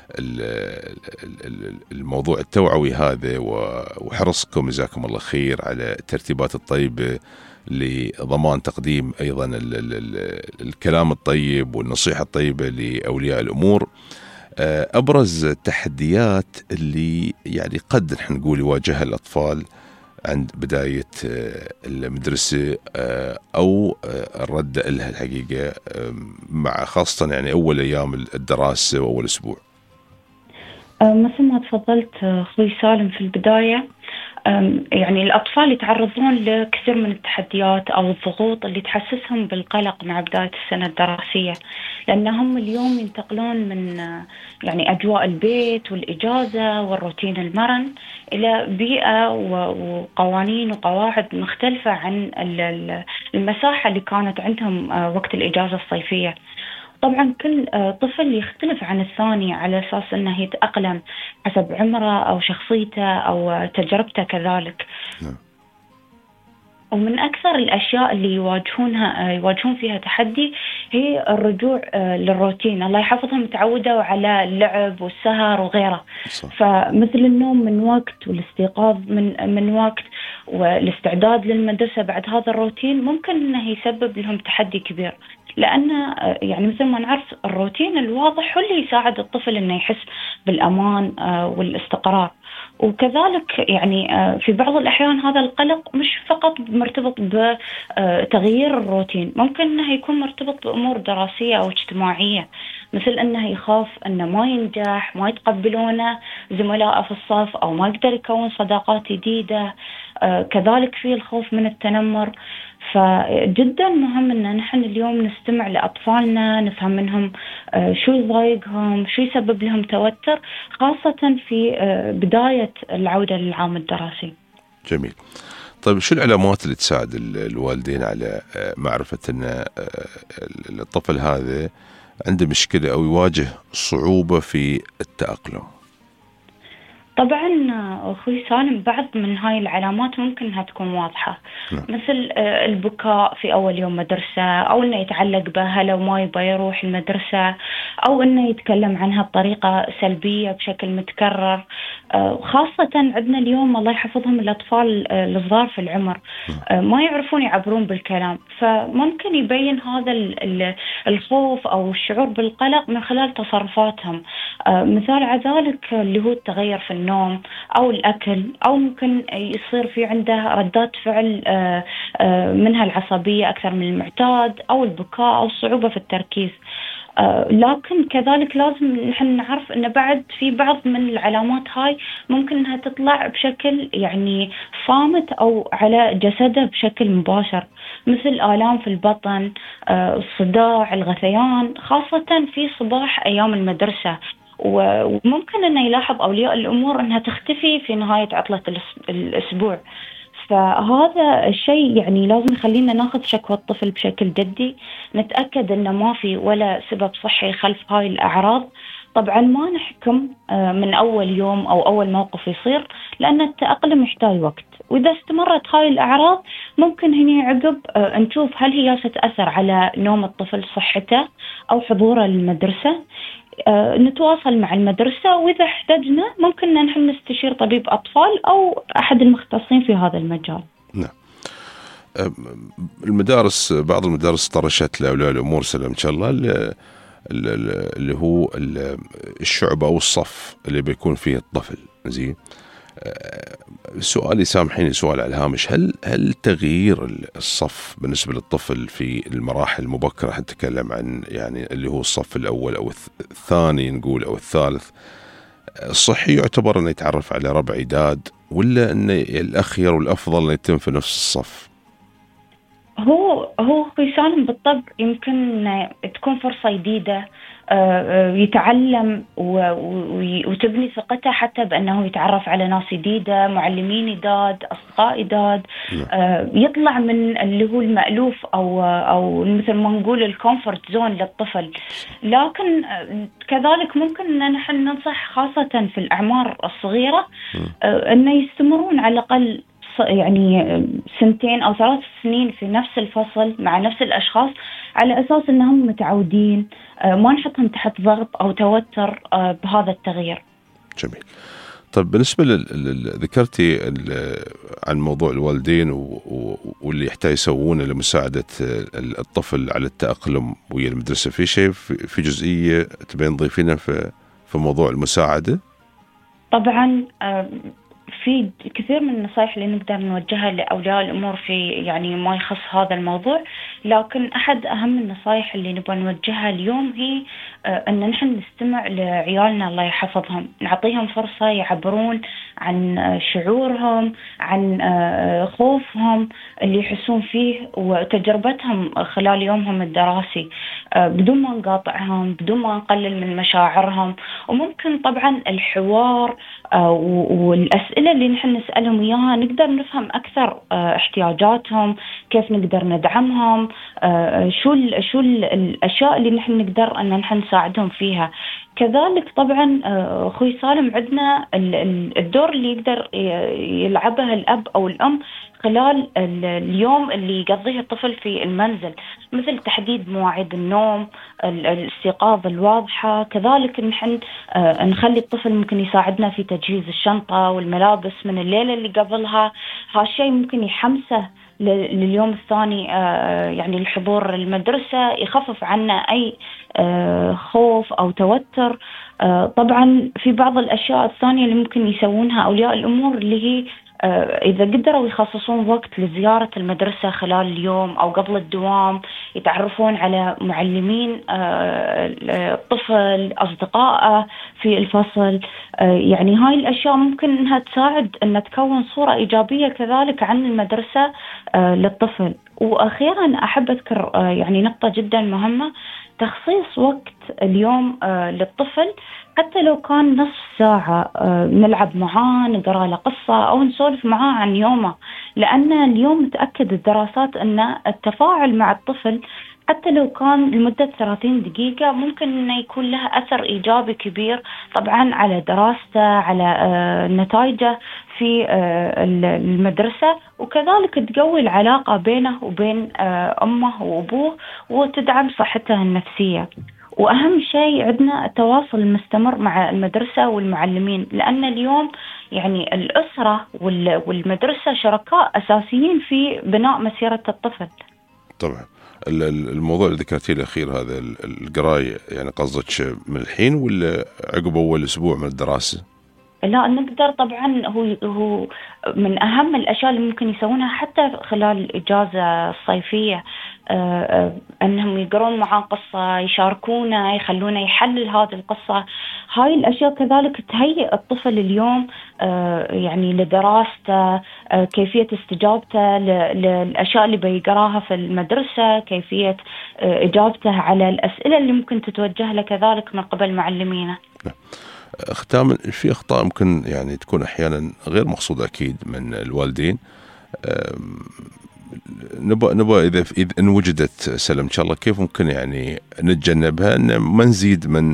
الموضوع التوعوي هذا وحرصكم جزاكم الله خير على الترتيبات الطيبة لضمان تقديم أيضا ال ال ال الكلام الطيب والنصيحة الطيبة لأولياء الأمور. أبرز التحديات اللي يعني قد نحن نقول يواجهها الأطفال عند بداية المدرسة أو الرد لها الحقيقة، مع خاصة يعني أول أيام الدراسة وأول أسبوع. مثل ما تفضلت أخوي سالم في البداية، يعني الأطفال يتعرضون لكثير من التحديات أو الضغوط اللي تحسسهم بالقلق مع بداية السنة الدراسية، لأنهم اليوم ينتقلون من يعني أجواء البيت والإجازة والروتين المرن إلى بيئة وقوانين وقواعد مختلفة عن المساحة اللي كانت عندهم وقت الإجازة الصيفية. طبعا كل طفل يختلف عن الثاني على أساس أنه يتأقلم حسب عمره أو شخصيته أو تجربته كذلك. ومن أكثر الأشياء اللي يواجهونها يواجهون فيها تحدي هي الرجوع للروتين. الله يحفظهم تعودوا على اللعب والسهر وغيره، فمثل النوم من وقت والاستيقاظ من من وقت والاستعداد للمدرسة بعد هذا الروتين ممكن أنه يسبب لهم تحدي كبير، لأن يعني مثل ما نعرف الروتين الواضح هو اللي يساعد الطفل أنه يحس بالأمان والاستقرار. وكذلك يعني في بعض الأحيان هذا القلق مش فقط مرتبط بتغيير الروتين، ممكن أنه يكون مرتبط بأمور دراسية أو اجتماعية، مثل أنه يخاف أنه ما ينجح، ما يتقبلونه زملائه في الصف، أو ما يقدر يكون صداقات جديدة. كذلك في الخوف من التنمر. فجدا مهم أن نحن اليوم نستمع لأطفالنا، نفهم منهم شو يضايقهم، شو يسبب لهم توتر، خاصة في بداية العودة للعام الدراسي. جميل. طيب شو العلامات اللي تساعد الوالدين على معرفة أن الطفل هذا عنده مشكلة أو يواجه صعوبة في التأقلم؟ طبعا أخوي سالم، بعض من هاي العلامات ممكن أنها تكون واضحة، نعم. مثل البكاء في أول يوم مدرسة، أو أنه يتعلق بأهله وما يبغى يروح المدرسة، أو أنه يتكلم عنها بطريقة سلبية بشكل متكرر. خاصة عندنا اليوم الله يحفظهم الأطفال الصغار في العمر ما يعرفون يعبرون بالكلام، فممكن يبين هذا الخوف أو الشعور بالقلق من خلال تصرفاتهم. مثال على ذلك اللي هو التغير في النوم أو الأكل، أو ممكن يصير في عنده ردات فعل منها العصبية أكثر من المعتاد، أو البكاء، أو الصعوبة في التركيز. لكن كذلك لازم نحن نعرف أن بعد في بعض من العلامات هاي ممكن أنها تطلع بشكل يعني صامت أو على جسده بشكل مباشر، مثل آلام في البطن، الصداع، الغثيان، خاصة في صباح أيام المدرسة. وممكن أنه يلاحظ أولياء الأمور أنها تختفي في نهاية عطلة الأسبوع. فهذا الشيء يعني لازم يخلينا ناخذ شكوى الطفل بشكل جدي، نتأكد أنه ما في ولا سبب صحي خلف هاي الأعراض. طبعا ما نحكم من أول يوم أو أول موقف يصير، لأن التأقلم يحتاج وقت، وإذا استمرت هاي الأعراض ممكن هنا عقب نشوف هل هي ستأثر على نوم الطفل، صحته، أو حضوره للمدرسة. نتواصل مع المدرسة، وإذا احتجنا ممكن نحن نستشير طبيب أطفال أو أحد المختصين في هذا المجال. نعم. المدارس، بعض المدارس طرشت لأولياء الأمور سلام إن شاء الله اللي هو الشعب أو الصف اللي بيكون فيه الطفل. زين، سؤالي سامحيني سؤال على الهامش، هل هل تغيير الصف بالنسبة للطفل في المراحل المبكرة، حنتكلم عن يعني اللي هو الصف الأول أو الثاني نقول أو الثالث، الصحي يعتبر أنه يتعرف على ربع عداد، ولا أنه الأخير والأفضل أنه يتم في نفس الصف؟ هو هو أخوي سالم بالطبع يمكن تكون فرصة جديدة يتعلم وتبني ثقته، حتى بأنه يتعرف على ناس جديدة، معلمين جداد، أصدقاء جداد، يطلع من اللي هو المألوف أو أو مثل ما نقول الكومفورت زون للطفل. لكن كذلك ممكن أن نحن ننصح خاصة في الأعمار الصغيرة أن يستمرون على الأقل يعني سنتين أو ثلاث سنين في نفس الفصل مع نفس الأشخاص، على أساس أنهم متعودين، ما نحطهم تحت ضغط أو توتر بهذا التغيير. جميل. طيب بالنسبة ذكرتي عن موضوع الوالدين واللي يحتاج يسوونه لمساعدة الطفل على التأقلم ويا المدرسة، في شيء في جزئية تبين تضيفينها في في موضوع المساعدة؟ طبعا في كثير من النصائح اللي نقدر نوجهها لأولياء الأمور في يعني ما يخص هذا الموضوع، لكن أحد أهم النصائح اللي نبغى نوجهها اليوم هي أن نحن نستمع لعيالنا الله يحفظهم، نعطيهم فرصة يعبرون عن شعورهم، عن خوفهم اللي يحسون فيه وتجربتهم خلال يومهم الدراسي، بدون ما نقاطعهم، بدون ما نقلل من مشاعرهم. وممكن طبعا الحوار والأسئلة اللي نحن نسألهم إياها نقدر نفهم أكثر احتياجاتهم، كيف نقدر ندعمهم، شو شو الأشياء اللي نحن نقدر أن نحن نساعدهم فيها. كذلك طبعا أخوي سالم عندنا الدور اللي يقدر يلعبه الأب أو الأم خلال اليوم اللي يقضيه الطفل في المنزل، مثل تحديد مواعيد النوم، الاستيقاظ الواضحة. كذلك نحن نخلي الطفل ممكن يساعدنا في تجهيز الشنطة والملابس من الليلة اللي قبلها، هالشيء ممكن يحمسه لليوم الثاني يعني الحضور المدرسة، يخفف عنا أي خوف أو توتر. طبعا في بعض الأشياء الثانية اللي ممكن يسوونها أولياء الأمور، اللي هي إذا قدروا يخصصون وقت لزيارة المدرسة خلال اليوم أو قبل الدوام، يتعرفون على معلمين الطفل، أصدقائه في الفصل، يعني هاي الأشياء ممكن أنها تساعد أن تكون صورة إيجابية كذلك عن المدرسة للطفل. وأخيرا أحب أذكر يعني نقطة جدا مهمة، تخصيص وقت اليوم للطفل، حتى لو كان نصف ساعة نلعب معاه، نقرأ له قصة أو نسولف معاه عن يومه، لأن اليوم متأكد الدراسات أن التفاعل مع الطفل حتى لو كان لمدة ثلاثين دقيقة ممكن أنه يكون له أثر إيجابي كبير طبعا على دراسته، على نتائجه في المدرسة، وكذلك تقوي العلاقة بينه وبين أمه وأبوه وتدعم صحته النفسية. وأهم شيء عندنا التواصل المستمر مع المدرسة والمعلمين، لأن اليوم يعني الأسرة والمدرسة شركاء أساسيين في بناء مسيرة الطفل. طبعا الموضوع اللي ذكرتيه الأخير هذا القراية، يعني قصدك من الحين ولا عقب أول أسبوع من الدراسة؟ لا، نقدر طبعا، هو هو من أهم الأشياء اللي ممكن يسوونها حتى خلال الإجازة الصيفية، أنهم يقرون معاه قصة، يشاركونه، يخلونه يحلل هذه القصة. هاي الأشياء كذلك تهيئ الطفل اليوم يعني لدراسته، كيفية استجابته للأشياء اللي بيقراها في المدرسة، كيفية إجابته على الأسئلة اللي ممكن تتوجه له كذلك من قبل معلمينه. ختاما، في أخطاء ممكن يعني تكون أحيانا غير مقصودة أكيد من الوالدين، نبغى نبغى إذا إذا إن وجدت سلم إن شاء الله كيف ممكن يعني نتجنبها، إن ما نزيد من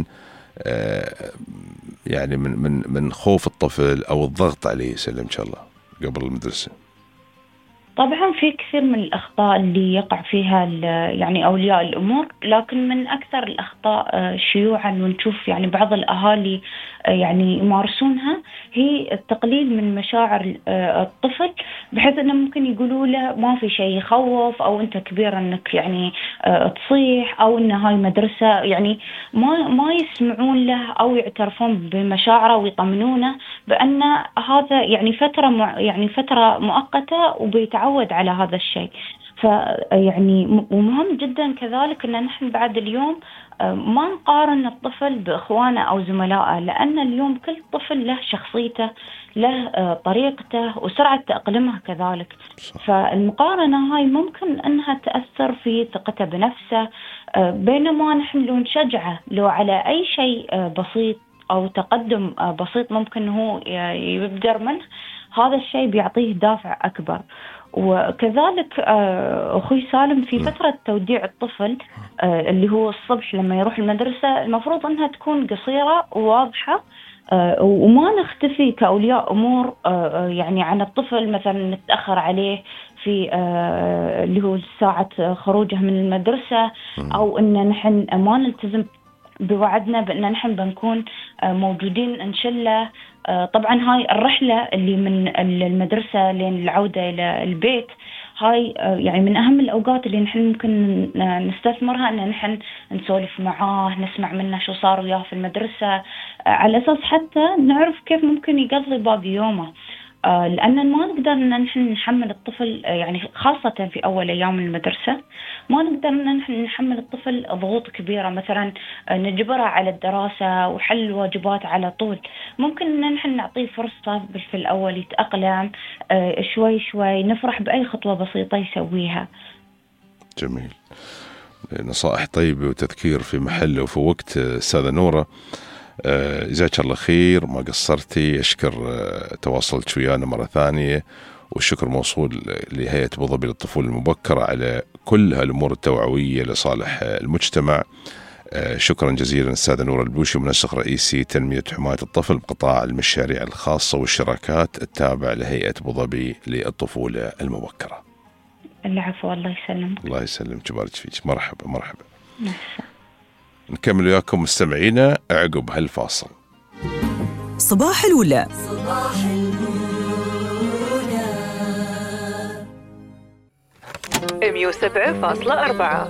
يعني من من من خوف الطفل أو الضغط عليه سلم إن شاء الله قبل المدرسة. طبعا في كثير من الأخطاء اللي يقع فيها يعني أولياء الأمور، لكن من أكثر الأخطاء شيوعا ونشوف يعني بعض الأهالي يعني يمارسونها هي التقليل من مشاعر الطفل، بحيث أنه ممكن يقولوا له ما في شيء يخوف، أو أنت كبير أنك يعني تصيح، أو أن هاي مدرسة، يعني ما ما يسمعون له أو يعترفون بمشاعره ويطمنونه بأن هذا يعني فترة مع يعني فترة مؤقتة وبيتعود على هذا الشيء. فيعني ومهم جدا كذلك أن نحن بعد اليوم ما نقارن الطفل بإخوانه أو زملائه، لأن اليوم كل طفل له شخصيته، له طريقته وسرعة تأقلمه كذلك. فالمقارنة هاي ممكن أنها تأثر في ثقته بنفسه، بينما نحن لو نشجعه لو على أي شيء بسيط أو تقدم بسيط ممكن هو يبدر منه، هذا الشيء بيعطيه دافع أكبر. وكذلك أخوي سالم في فترة توديع الطفل اللي هو الصبح لما يروح المدرسة، المفروض أنها تكون قصيرة وواضحة، وما نختفي كأولياء أمور يعني عن الطفل، مثلا نتأخر عليه في اللي هو ساعة خروجه من المدرسة، أو أن نحن ما نلتزم بوعدنا بأن نحن بنكون موجودين إن شاء الله. طبعا هاي الرحلة اللي من المدرسة لين العودة إلى البيت، هاي يعني من أهم الأوقات اللي نحن ممكن نستثمرها، أن نحن نسولف معاه، نسمع منه شو صار وياه في المدرسة، على أساس حتى نعرف كيف ممكن يقضي باقي يومه. لأن ما نقدر أن نحن نحمل الطفل يعني خاصة في أول أيام المدرسة، ما نقدر أن نحن نحمل الطفل ضغوط كبيرة، مثلا نجبره على الدراسة وحل الواجبات على طول. ممكن أن نحن نعطيه فرصة في الأول يتأقلم شوي شوي، نفرح بأي خطوة بسيطة يسويها. جميل، نصائح طيبة وتذكير في محله وفي وقت. أستاذة نورة جزاك الله خير، ما قصرتي، أشكر تواصلت ويانا مرة ثانية، والشكر موصول لهيئة أبو ظبي للطفولة المبكرة على كل هالأمور التوعوية لصالح المجتمع. شكرا جزيلا أستاذة نورة البوشي، منسق رئيسي تنمية حماية الطفل بقطاع المشاريع الخاصة والشراكات التابع لهيئة أبو ظبي للطفولة المبكرة. العفو، الله يسلمك. الله يسلمك ويبارك فيك. مرحبا مرحبا. نكمل وياكم مستمعينا عقب هالفاصل. صباح الولا. صباح الولا مية وسبعة فاصلة أربعة.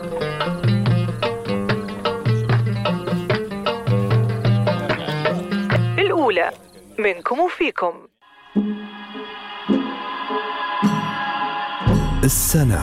الأولى منكم وفيكم. السنة.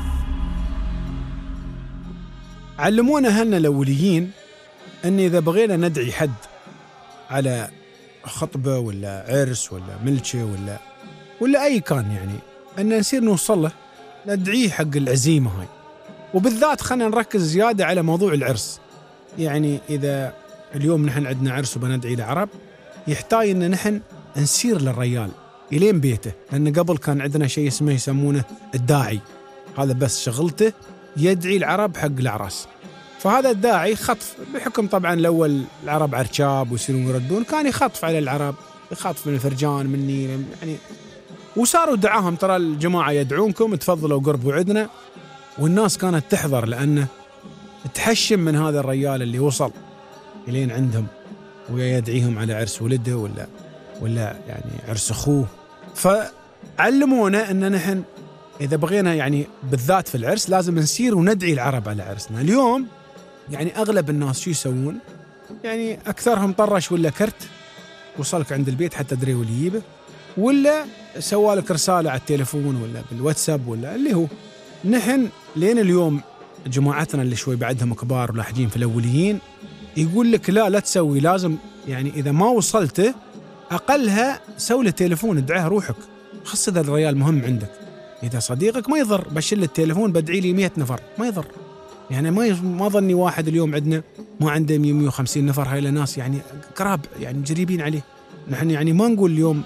علمونا هلنا الأوليين أن إذا بغينا ندعي حد على خطبة ولا عرس ولا ملشة ولا ولا أي كان، يعني أن نصير نوصل له ندعيه حق العزيمة هاي، وبالذات خلنا نركز زيادة على موضوع العرس. يعني إذا اليوم نحن عندنا عرس وبندعي العرب، يحتاج أن نحن نسير للريال إلين بيته، لأن قبل كان عندنا شيء اسمه يسمونه الداعي، هذا بس شغلته يدعي العرب حق العراس. فهذا الداعي خطف، بحكم طبعا الأول العرب عرشاب ويصيرون يردون، كان يخطف على العرب، يخطف من الفرجان من النيل يعني، وصاروا دعاهم ترى الجماعة يدعونكم، تفضلوا قربوا عندنا. والناس كانت تحضر لأنه تحشم من هذا الرجال اللي وصل إلين عندهم ويدعيهم على عرس ولده ولا ولا يعني عرس أخوه. فعلمونا أن نحن إذا بغينا يعني بالذات في العرس لازم نسير وندعي العرب على عرسنا. اليوم يعني أغلب الناس شو يسوون؟ يعني أكثرهم طرش ولا كرت وصلك عند البيت حتى تدري واللي يجيبه، ولا سوالك رسالة على التليفون ولا بالواتساب ولا اللي هو. نحن لين اليوم جماعتنا اللي شوي بعدهم كبار ولاحجين في الأوليين يقول لك لا لا تسوي، لازم يعني إذا ما وصلته أقلها سوي له تليفون ادعاه روحك، خص إذا الريال مهم عندك. إذا صديقك ما يضر بشيل التليفون بدعي لي مئة نفر ما يضر، يعني ما ما ظني واحد اليوم عندنا ما عنده مئة وخمسين نفر، هاي ناس يعني قراب يعني جريبين عليه. نحن يعني ما نقول اليوم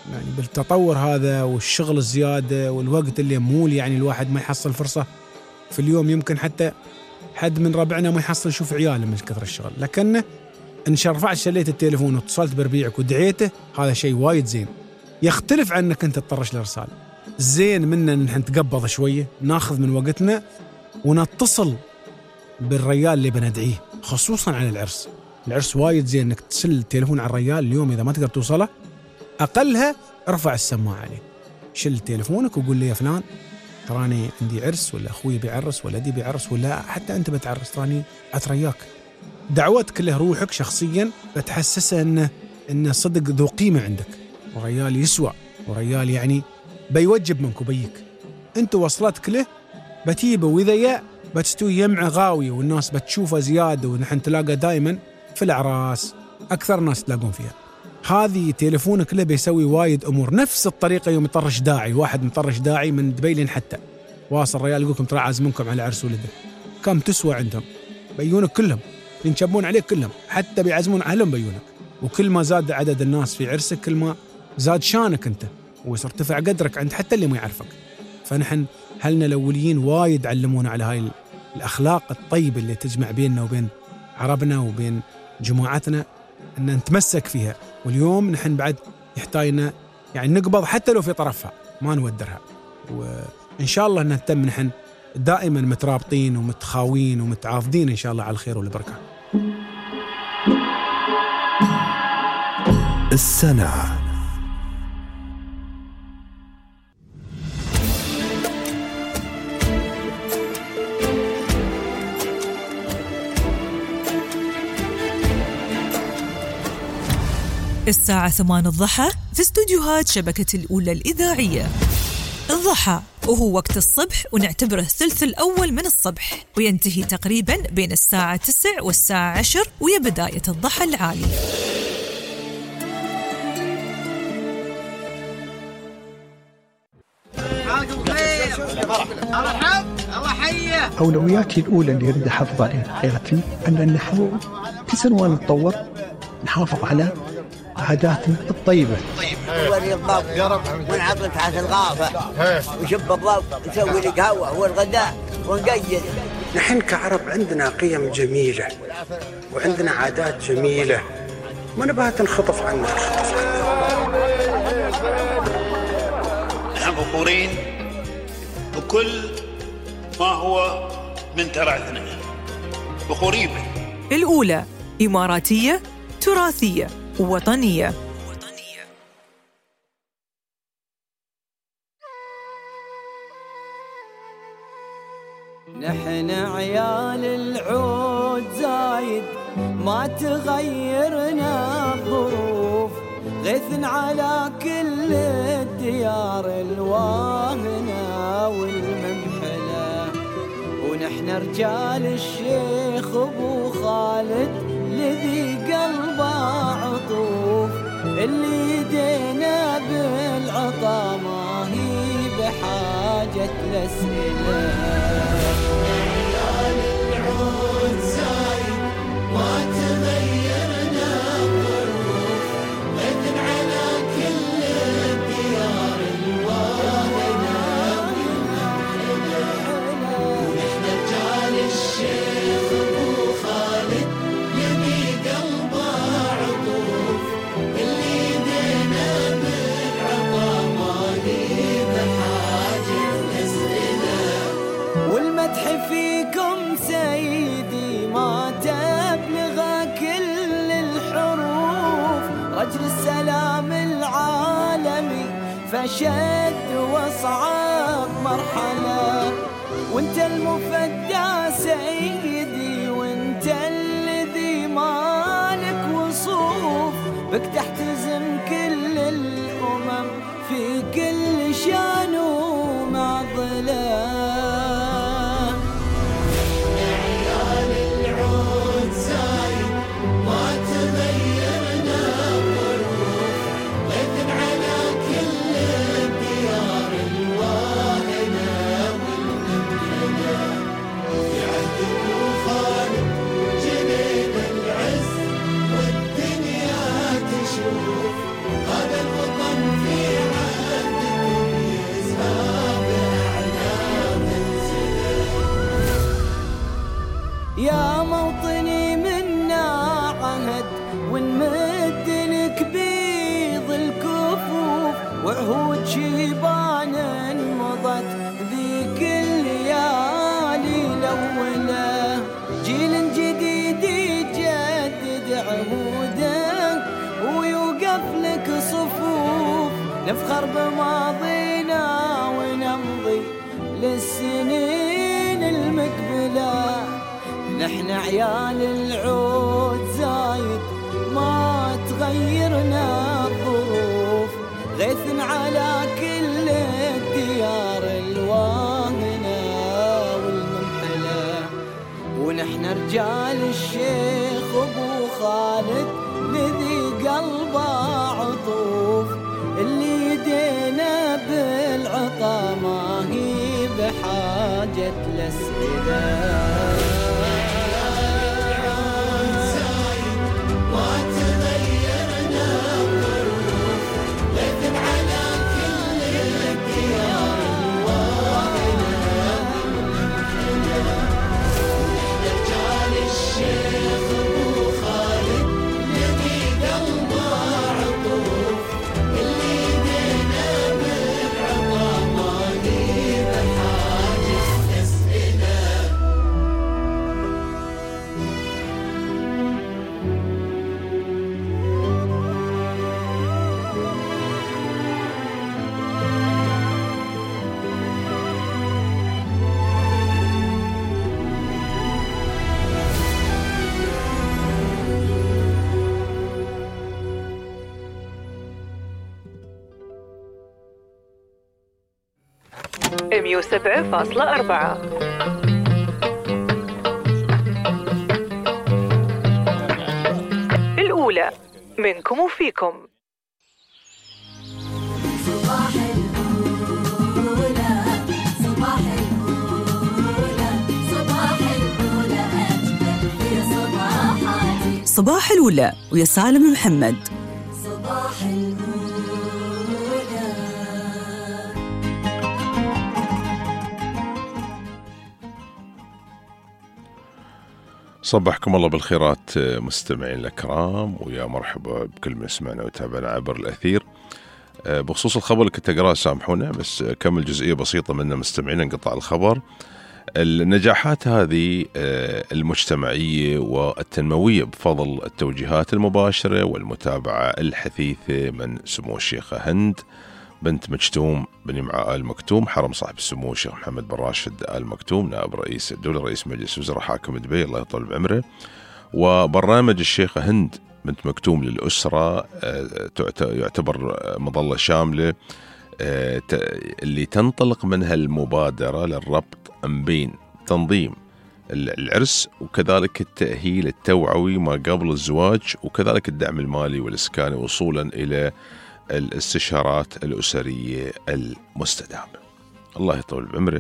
يعني بالتطور هذا والشغل الزيادة والوقت اللي مول يعني الواحد ما يحصل فرصة في اليوم، يمكن حتى حد من ربعنا ما يحصل يشوف عياله من كثر الشغل، لكن إن رفعت شليت التليفون واتصلت بربيعك ودعيته هذا شيء وايد زين، يختلف عن أنك أنت تطرش لرسالة. زين منا إن نحن نتقبض شوية، ناخذ من وقتنا ونتصل بالريال اللي بندعيه، خصوصا على العرس. العرس وايد زين إنك تسل التليفون على الريال اليوم، إذا ما تقدر توصله أقلها ارفع السماعة عليه، شل تليفونك وقول لي يا فلان تراني عندي عرس، ولا أخوي بيعرس، ولا دي بيعرس، ولا حتى أنت بتعرس، تراني أترياك. دعوتك له روحك شخصيا بتحسسه إنه إنه صدق ذو قيمة عندك، وريال يسوى، وريال يعني بيوجب منك وبيك. أنت وصلتك له بتيبه، وإذا يا بتستوي يمعه غاوية والناس بتشوفه زيادة، ونحن تلاقى دائما في الأعراس أكثر ناس تلاقون فيها. هذه تليفونك له بيسوي وايد أمور. نفس الطريقة يوم يطرش داعي، واحد مطرش داعي من دبي لين حتى واصل ريال يقولكم ترى عازمكم على عرس ولده، كم تسوى عندهم؟ بيونك كلهم، ينشبون عليك كلهم، حتى بيعزمون أهلهم بيونك. وكل ما زاد عدد الناس في عرسك كل ما زاد شانك أنت وارتفع قدرك عند حتى اللي ما يعرفك. فنحن هلنا الأوليين وايد علمونا على هاي الأخلاق الطيبة اللي تجمع بيننا وبين عربنا وبين جماعتنا، أن نتمسك فيها. واليوم نحن بعد يحتاجنا يعني نقبض حتى لو في طرفها، ما نودرها. وإن شاء الله نهتم نحن دائما مترابطين ومتخاوين ومتعاضدين إن شاء الله على الخير والبركة. السنة الساعة ثمان الضحى في استوديوهات شبكة الأولى الإذاعية. الضحى وهو وقت الصبح، ونعتبره الثلث الأول من الصبح، وينتهي تقريبا بين الساعة تسع والساعة عشر، ويا بداية الضحى العالي. أولوياتي الأولى اللي أريد أحافظ عليها حياتي أن نحن كل سنة نتطور، نحافظ على عاداتنا الطيبة. وري الضوء ونعطل تحت الغافة وشب الضوء نسوي لك هوا والغداء ونقيد. نحن كعرب عندنا قيم جميلة وعندنا عادات جميلة، ما نبغى تنخطف عنها. نحن فخورين بكل ما هو من تراثنا، فخورين به. الأولى إماراتية، تراثية، وطنية. نحن عيال العود زايد ما تغيرنا الظروف، غيث على كل الديار الواهنة والممحلة، ونحن رجال الشيخ أبو خالد الذي قلبه عطوف، اللي يدينا بالعطا ما هي بحاجة الأسئلة. عيال العود زايد ما تغيرنا الظروف، غيث على كل الديار الواهنة والممحلة، ونحن رجال الشيخ أبو خالد الذي قلبه عطوف، اللي يدينا بالعطا ما هي بحاجة الأسئلة. والمدح فيكم سيدي ما تبلغ كل الحروف، رجل السلام العالمي فشد واصعب مرحلة، وانت المفدى سيدي، وانت الذي مالك وصوف، بك تحتزم كل الأمم في كل شان ومعضلة. عيال العود زايد ما تغيرنا الظروف، غيث على كل الديار الواهنة والممحلة، يعذبوا خالد جنين العز والدنيا تشوف، شيبان مضت ذيك الليالي الأولى، جيل جديد يجدد عهوده ويوقف لك صفوف، نفخر بماضينا ونمضي للسنين المقبلة. نحن عيال العود زايد ما تغيرنا الظروف، غيث على كل الديار الواهنة والممحلة. ونحن رجال الشيخ أبو خالد لذي قلبه عطوف، اللي يدينا بالعطا ما هي بحاجة لأسئلة. مية وسبعة فاصلة أربعة. الأولى منكم وفيكم. صباح الأولى صباح الأولى صباح الأولى أجمل في صباحاتي. صباح الأولى ويا سالم محمد. صباح الأولى. صبحكم الله بالخيرات مستمعين الكرام، ويا مرحبا بكل من سمعنا وتابعنا عبر الأثير. بخصوص الخبر اللي كنت أقرأه سامحونا، بس كمل جزئية بسيطة منه مستمعين انقطع الخبر. النجاحات هذه المجتمعية والتنموية بفضل التوجيهات المباشرة والمتابعة الحثيثة من سمو الشيخة هند بنت مكتوم بن معاء آل مكتوم، حرم صاحب السمو الشيخ محمد بن راشد آل مكتوم، نائب رئيس الدولة رئيس مجلس وزراء حاكم دبي الله يطول بعمره. وبرنامج الشيخة هند بنت مكتوم للأسرة يعتبر مظلة شاملة اللي تنطلق منها المبادرة للربط بين تنظيم العرس وكذلك التأهيل التوعوي ما قبل الزواج، وكذلك الدعم المالي والإسكاني وصولا إلى الاستشارات الأسرية المستدامة. الله يطول بعمره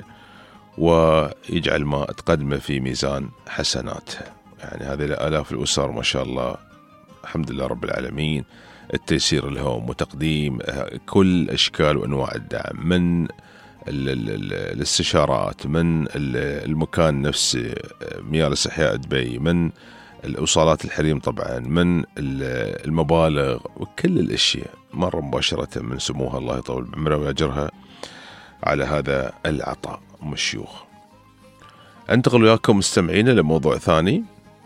ويجعل ما تقدمه في ميزان حسناتها. يعني هذه الآلاف الأسر ما شاء الله الحمد لله رب العالمين، التيسير لهم وتقديم كل أشكال وأنواع الدعم، من الاستشارات، من المكان نفسه ميارس إحياء دبي، من الأوصالات الحريم طبعا، من المبالغ وكل الأشياء مرة مباشرة من سموها الله يطول بعمرها ويأجرها على هذا العطاء أم الشيوخ. أنتقل وياكم مستمعين لموضوع ثاني.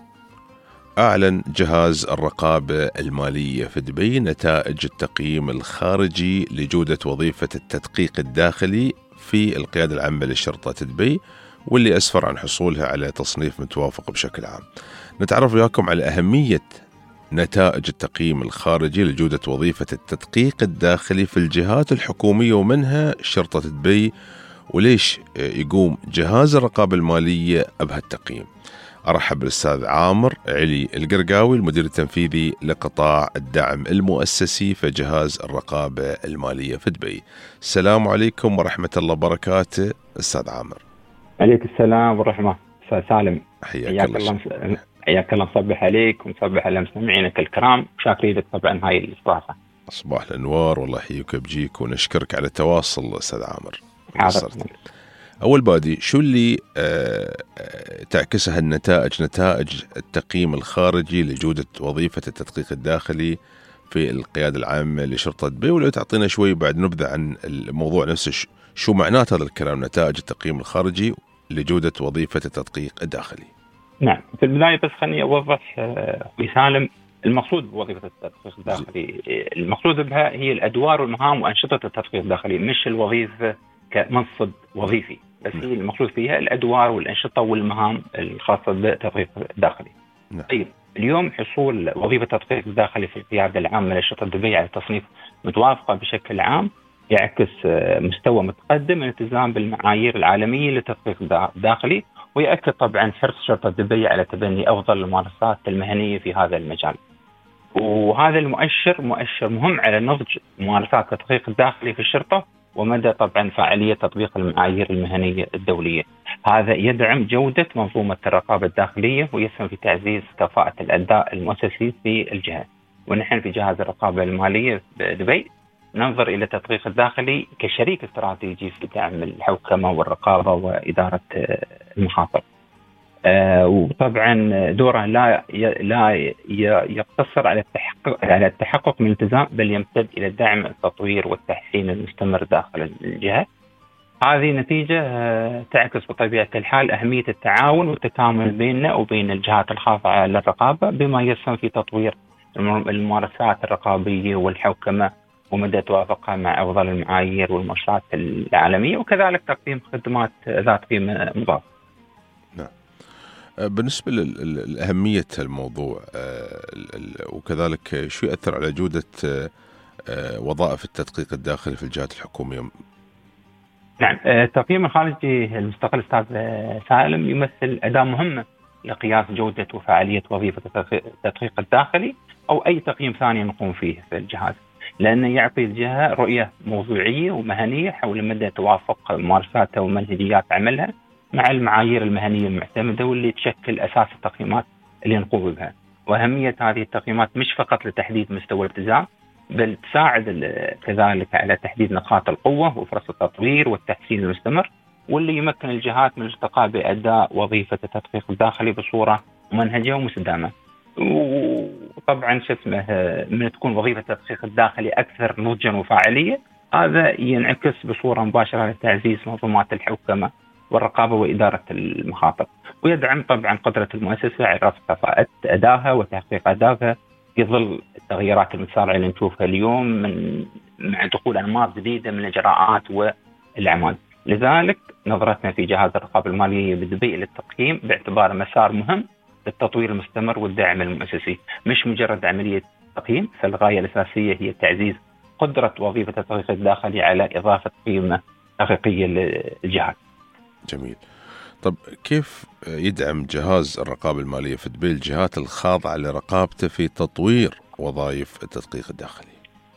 أعلن جهاز الرقابة المالية في دبي نتائج التقييم الخارجي لجودة وظيفة التدقيق الداخلي في القيادة العامة لشرطة دبي، واللي أسفر عن حصولها على تصنيف متوافق بشكل عام. نتعرف وياكم على أهمية نتائج التقييم الخارجي لجودة وظيفة التدقيق الداخلي في الجهات الحكومية ومنها شرطة دبي، وليش يقوم جهاز الرقابة المالية بهالتقييم. أرحب بالأستاذ عامر علي القرقاوي المدير التنفيذي لقطاع الدعم المؤسسي في جهاز الرقابة المالية في دبي. السلام عليكم ورحمة الله وبركاته أستاذ عامر. عليك السلام والرحمة أستاذ سالم. حياك الله. حياك الله، نصبح عليك ونصبح على مستمعينك الكرام، وشاكرين لك طبعا هاي الاستضافة. صباح الأنوار، والله يحييك ويبجيك ونشكرك على التواصل أستاذ عامر. أول بادي، شو اللي آه تعكسها النتائج، نتائج التقييم الخارجي لجودة وظيفة التدقيق الداخلي في القيادة العامة لشرطة دبي، ولو تعطينا شوي بعد نبذة عن الموضوع نفسه، شو معنات هذا الكلام نتائج التقييم الخارجي لجودة وظيفة التدقيق الداخلي؟ نعم، في البداية بس خليني أوضح أخوي سالم المقصود بوظيفة التدقيق الداخلي. المقصود بها هي الأدوار والمهام وأنشطة التدقيق الداخلي، مش الوظيفة كمنصب وظيفي، بس هي المقصود فيها الأدوار والأنشطة والمهام الخاصة بالتدقيق الداخلي. طيب اليوم حصول وظيفة التدقيق الداخلي في القيادة العامة لشرطة دبي على تصنيف متوافقة بشكل عام يعكس مستوى متقدم من الالتزام بالمعايير العالمية للتدقيق الداخلي، ويأكد طبعا حرص شرطة دبي على تبني أفضل الممارسات المهنية في هذا المجال. وهذا المؤشر مؤشر مهم على نضج ممارسات التدقيق الداخلي في الشرطة ومدى طبعا فاعلية تطبيق المعايير المهنية الدولية. هذا يدعم جودة منظومة الرقابة الداخلية ويسهم في تعزيز كفاءة الأداء المؤسسي في الجهة. ونحن في جهاز الرقابة المالية بدبي ننظر إلى التدقيق الداخلي كشريك استراتيجي في دعم الحوكمة والرقابة وإدارة المخاطر. آه وطبعا دوره لا لا يقتصر على التحقق على التحقق من الالتزام، بل يمتد إلى دعم التطوير والتحسين المستمر داخل الجهة. هذه نتيجة آه تعكس بطبيعة الحال أهمية التعاون والتكامل بيننا وبين الجهات الخاضعة للرقابة، بما يسهم في تطوير الممارسات الرقابية والحوكمة ومدى توافقها مع أفضل المعايير والمؤشرات العالمية، وكذلك تقديم خدمات ذات قيمة مضافة. نعم. بالنسبة لأهمية الموضوع وكذلك شو يأثر على جودة وظائف التدقيق الداخلي في الجهات الحكومية؟ نعم، التقييم الخارجي المستقل أستاذ سالم يمثل أداة مهمة لقياس جودة وفعالية وظيفة التدقيق الداخلي أو أي تقييم ثاني نقوم فيه في الجهاز، لأنه يعطي الجهة رؤية موضوعية ومهنية حول مدى توافق ممارساتها ومنهجيات عملها مع المعايير المهنية المعتمدة واللي تشكل أساس التقييمات اللي نقوم بها. وأهمية هذه التقييمات مش فقط لتحديد مستوى الالتزام، بل تساعد كذلك على تحديد نقاط القوة وفرص التطوير والتحسين المستمر، واللي يمكن الجهات من الارتقاء بأداء وظيفة التدقيق الداخلي بصورة منهجة ومستدامة. وطبعا شو اسمه من تكون وظيفة التدقيق الداخلي أكثر نضجا وفاعلية، هذا ينعكس بصورة مباشرة على تعزيز منظومات الحوكمة والرقابة وإدارة المخاطر، ويدعم طبعا قدرة المؤسسة على رفع كفاءة أدائها وتحقيق أهدافها في ظل التغييرات المتسارعة اللي نشوفها اليوم من مع دخول أنماط جديدة من الإجراءات والأعمال. لذلك نظرتنا في جهاز الرقابة المالية بدبي للتقييم باعتباره مسار مهم للتطوير المستمر والدعم المؤسسي، مش مجرد عملية تقييم، فالغاية الأساسية هي تعزيز قدرة وظيفة التدقيق الداخلي على إضافة قيمة حقيقية للجهات. جميل. طب كيف يدعم جهاز الرقابة المالية في دبي الجهات الخاضعة لرقابته في تطوير وظائف التدقيق الداخلي؟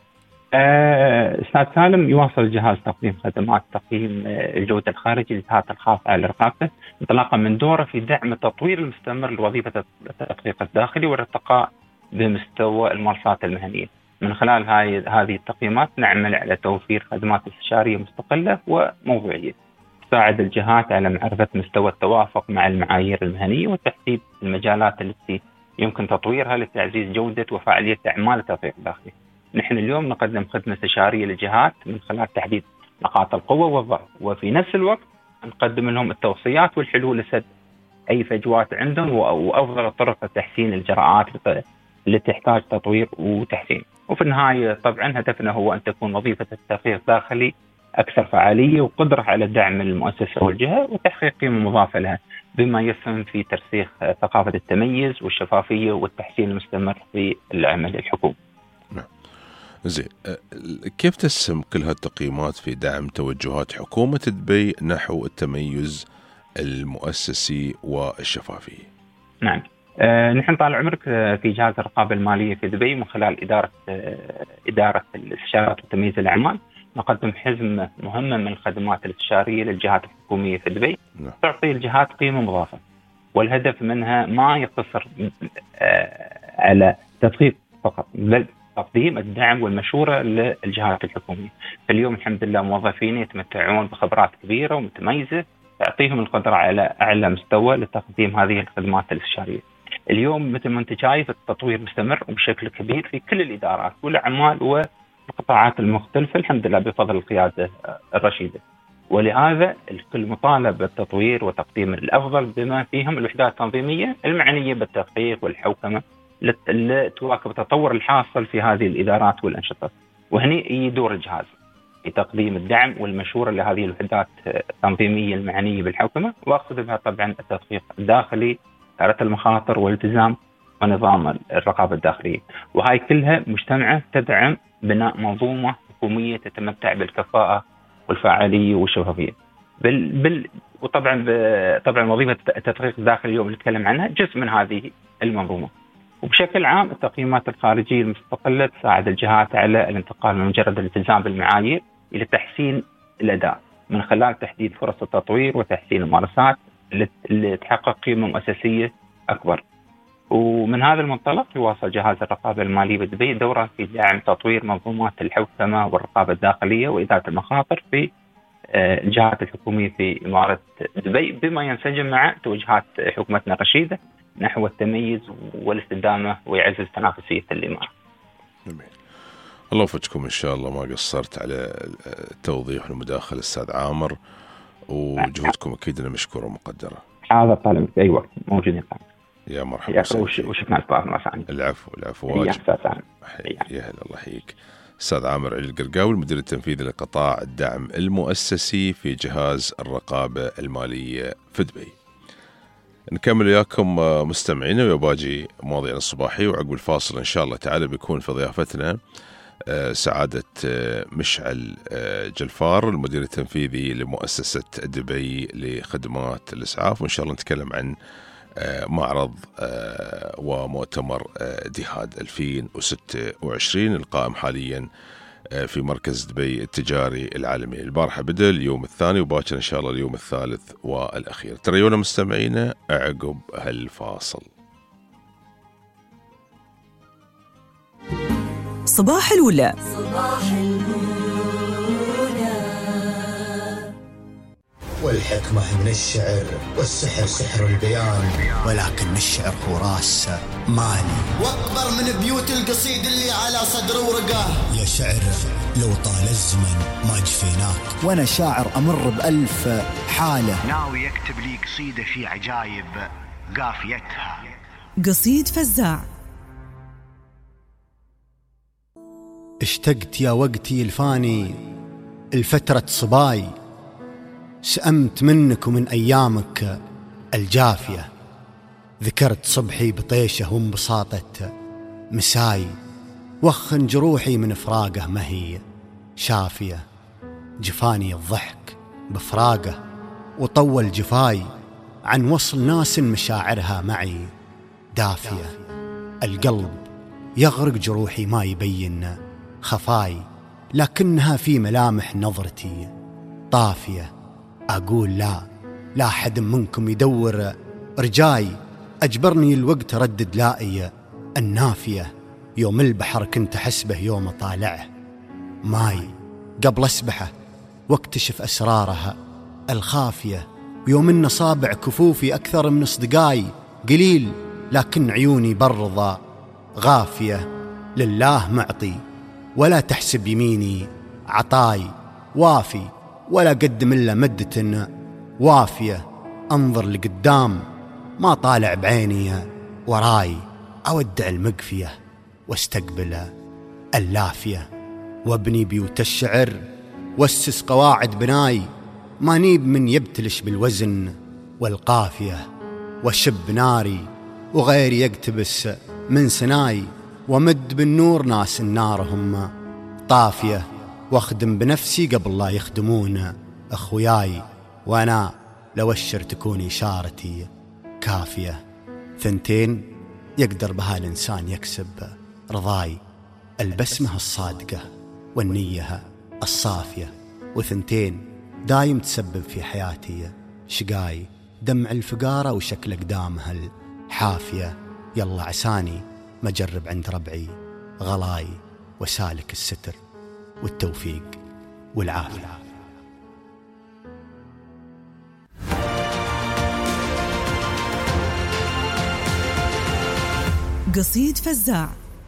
أستاذ سالم، يواصل الجهاز تقديم خدمات تقييم الجودة الخارجي للجهات الخاضعة لرقابته انطلاقا من دوره في دعم التطوير المستمر لوظيفة التدقيق الداخلي والارتقاء بمستوى الممارسات المهنية. من خلال هاي هذه التقييمات نعمل على توفير خدمات استشارية مستقلة وموضوعية تساعد الجهات على معرفة مستوى التوافق مع المعايير المهنية وتحديد المجالات التي يمكن تطويرها لتعزيز جودة وفعالية أعمال التدقيق الداخلي. نحن اليوم نقدم خدمة استشارية للجهات من خلال تحديد نقاط القوة والضعف، وفي نفس الوقت نقدم لهم التوصيات والحلول لسد أي فجوات عندهم وأفضل الطرق لتحسين الإجراءات اللي تحتاج تطوير وتحسين. وفي النهاية طبعا هدفنا هو أن تكون وظيفة التدقيق الداخلي أكثر فعالية وقدرة على دعم المؤسسة والجهة وتحقيق قيمة مضافة لها، بما يسهم في ترسيخ ثقافة التميز والشفافية والتحسين المستمر في العمل الحكومي. نعم. زين، كيف تسهم كل هالتقييمات في دعم توجهات حكومة دبي نحو التميز المؤسسي والشفافية؟ نعم، أه نحن طال عمرك في جهاز الرقابة المالية في دبي من خلال إدارة أه إدارة الاستشارات وتمييز الأعمال نقدم حزمة مهمة من الخدمات الاستشارية للجهات الحكومية في دبي نعم. تعطي الجهات قيمة مضافة، والهدف منها ما يقتصر أه على تدقيق فقط، بل تقديم الدعم والمشورة للجهات الحكومية. فاليوم الحمد لله موظفين يتمتعون بخبرات كبيرة ومتميزة تعطيهم القدرة على أعلى مستوى لتقديم هذه الخدمات الاستشارية. اليوم مثل ما انت شايف التطوير مستمر وبشكل كبير في كل الادارات والاعمال والقطاعات المختلفه، الحمد لله بفضل القياده الرشيده. ولهذا الكل مطالب بالتطوير وتقديم الافضل بما فيهم الوحدات التنظيميه المعنيه بالتدقيق والحوكمه لتواكب التطور الحاصل في هذه الادارات والانشطه. وهني يدور الجهاز في تقديم الدعم والمشوره لهذه الوحدات التنظيميه المعنيه بالحوكمه، واقصد بها طبعا التدقيق الداخلي، إدارة المخاطر والالتزام ونظام الرقابه الداخليه. وهاي كلها مجتمعه تدعم بناء منظومه حكوميه تتمتع بالكفاءه والفعاليه والشفافيه. بال بال وطبعا طبعا وظيفه التدقيق الداخلي اليوم اللي نتكلم عنها جزء من هذه المنظومه. وبشكل عام التقييمات الخارجيه المستقله تساعد الجهات على الانتقال من مجرد الالتزام بالمعايير الى تحسين الاداء من خلال تحديد فرص التطوير وتحسين الممارسات اللي تحقق قيمه مؤسسيه اكبر. ومن هذا المنطلق يواصل جهاز الرقابه الماليه بدبي دوره في دعم تطوير منظومات الحوكمه والرقابه الداخليه واداره المخاطر في الجهات الحكوميه في اماره دبي، بما ينسجم مع توجهات حكومتنا الرشيده نحو التميز والاستدامه ويعزز تنافسيه الاماره. الله يوفقكم ان شاء الله، ما قصرت على التوضيح والمداخله استاذ عامر، وجهودكم اكيد مشكوره ومقدره. هذا طالب في اي وقت موجودين. يا مرحبا وشكرا لكم. العفو العفو واجب. يا هلا الله يحييك. استاذ عامر علي القرقاوي المدير التنفيذي لقطاع الدعم المؤسسي في جهاز الرقابه الماليه في دبي. نكمل وياكم مستمعينا وباقي مواضيعنا الصباحيه، وعقب الفاصل ان شاء الله تعالى بيكون في ضيافتنا سعاده مشعل جلفار المدير التنفيذي لمؤسسه دبي لخدمات الاسعاف، وان شاء الله نتكلم عن معرض ومؤتمر ديهاد ألفين وستة وعشرين القائم حاليا في مركز دبي التجاري العالمي. البارحة بدأ اليوم الثاني وباكر إن شاء الله اليوم الثالث والأخير. تريونا مستمعينا عقب هالفاصل. صباح الولا. صباح الولا. والحكمة من الشعر والسحر سحر البيان، ولكن الشعر هو راس مالي واكبر من بيوت القصيد اللي على صدر ورقه. يا شعر لو طال الزمن ما جفيناك، وانا شاعر امر بألف حالة، ناوي يكتب لي قصيدة في عجايب قافيتها. قصيد فزاع. اشتقت يا وقتي الفاني الفترة صباي، سأمت منك ومن أيامك الجافية، ذكرت صبحي بطيشه وانبساطة مساي، وخن جروحي من فراقه ما هي شافية، جفاني الضحك بفراقه وطول جفاي، عن وصل ناس مشاعرها معي دافية، القلب يغرق جروحي ما يبين خفاي، لكنها في ملامح نظرتي طافية، أقول لا لا حد منكم يدور رجاي، أجبرني الوقت أردد لائي النافية، يوم البحر كنت أحسبه يوم أطالعه ماي، قبل أسبحه واكتشف أسرارها الخافية، ويوم إن صابع كفوفي أكثر من أصدقائي قليل، لكن عيوني برضى غافية، لله معطي ولا تحسب يميني عطاي، وافي ولا قدم إلا مدة وافية، أنظر لقدام ما طالع بعيني وراي، أودع المقفية واستقبل اللافية، وابني بيوت الشعر واسس قواعد بناي، ما نيب من يبتلش بالوزن والقافية، وشب ناري وغيري يقتبس من سناي، ومد بالنور ناس النارهم طافية، واخدم بنفسي قبل لا يخدمون أخوياي، وأنا لو أشر تكون إشارتي كافية، ثنتين يقدر بها الإنسان يكسب رضاي، البسمة الصادقة والنية الصافية، وثنتين دايم تسبب في حياتي شقاي، دمع الفقارة وشكل أقدامها الحافية، يلا عساني ما جرب عند ربعي غلاي، وسالك الستر والتوفيق والعافية. قصيد فزاع.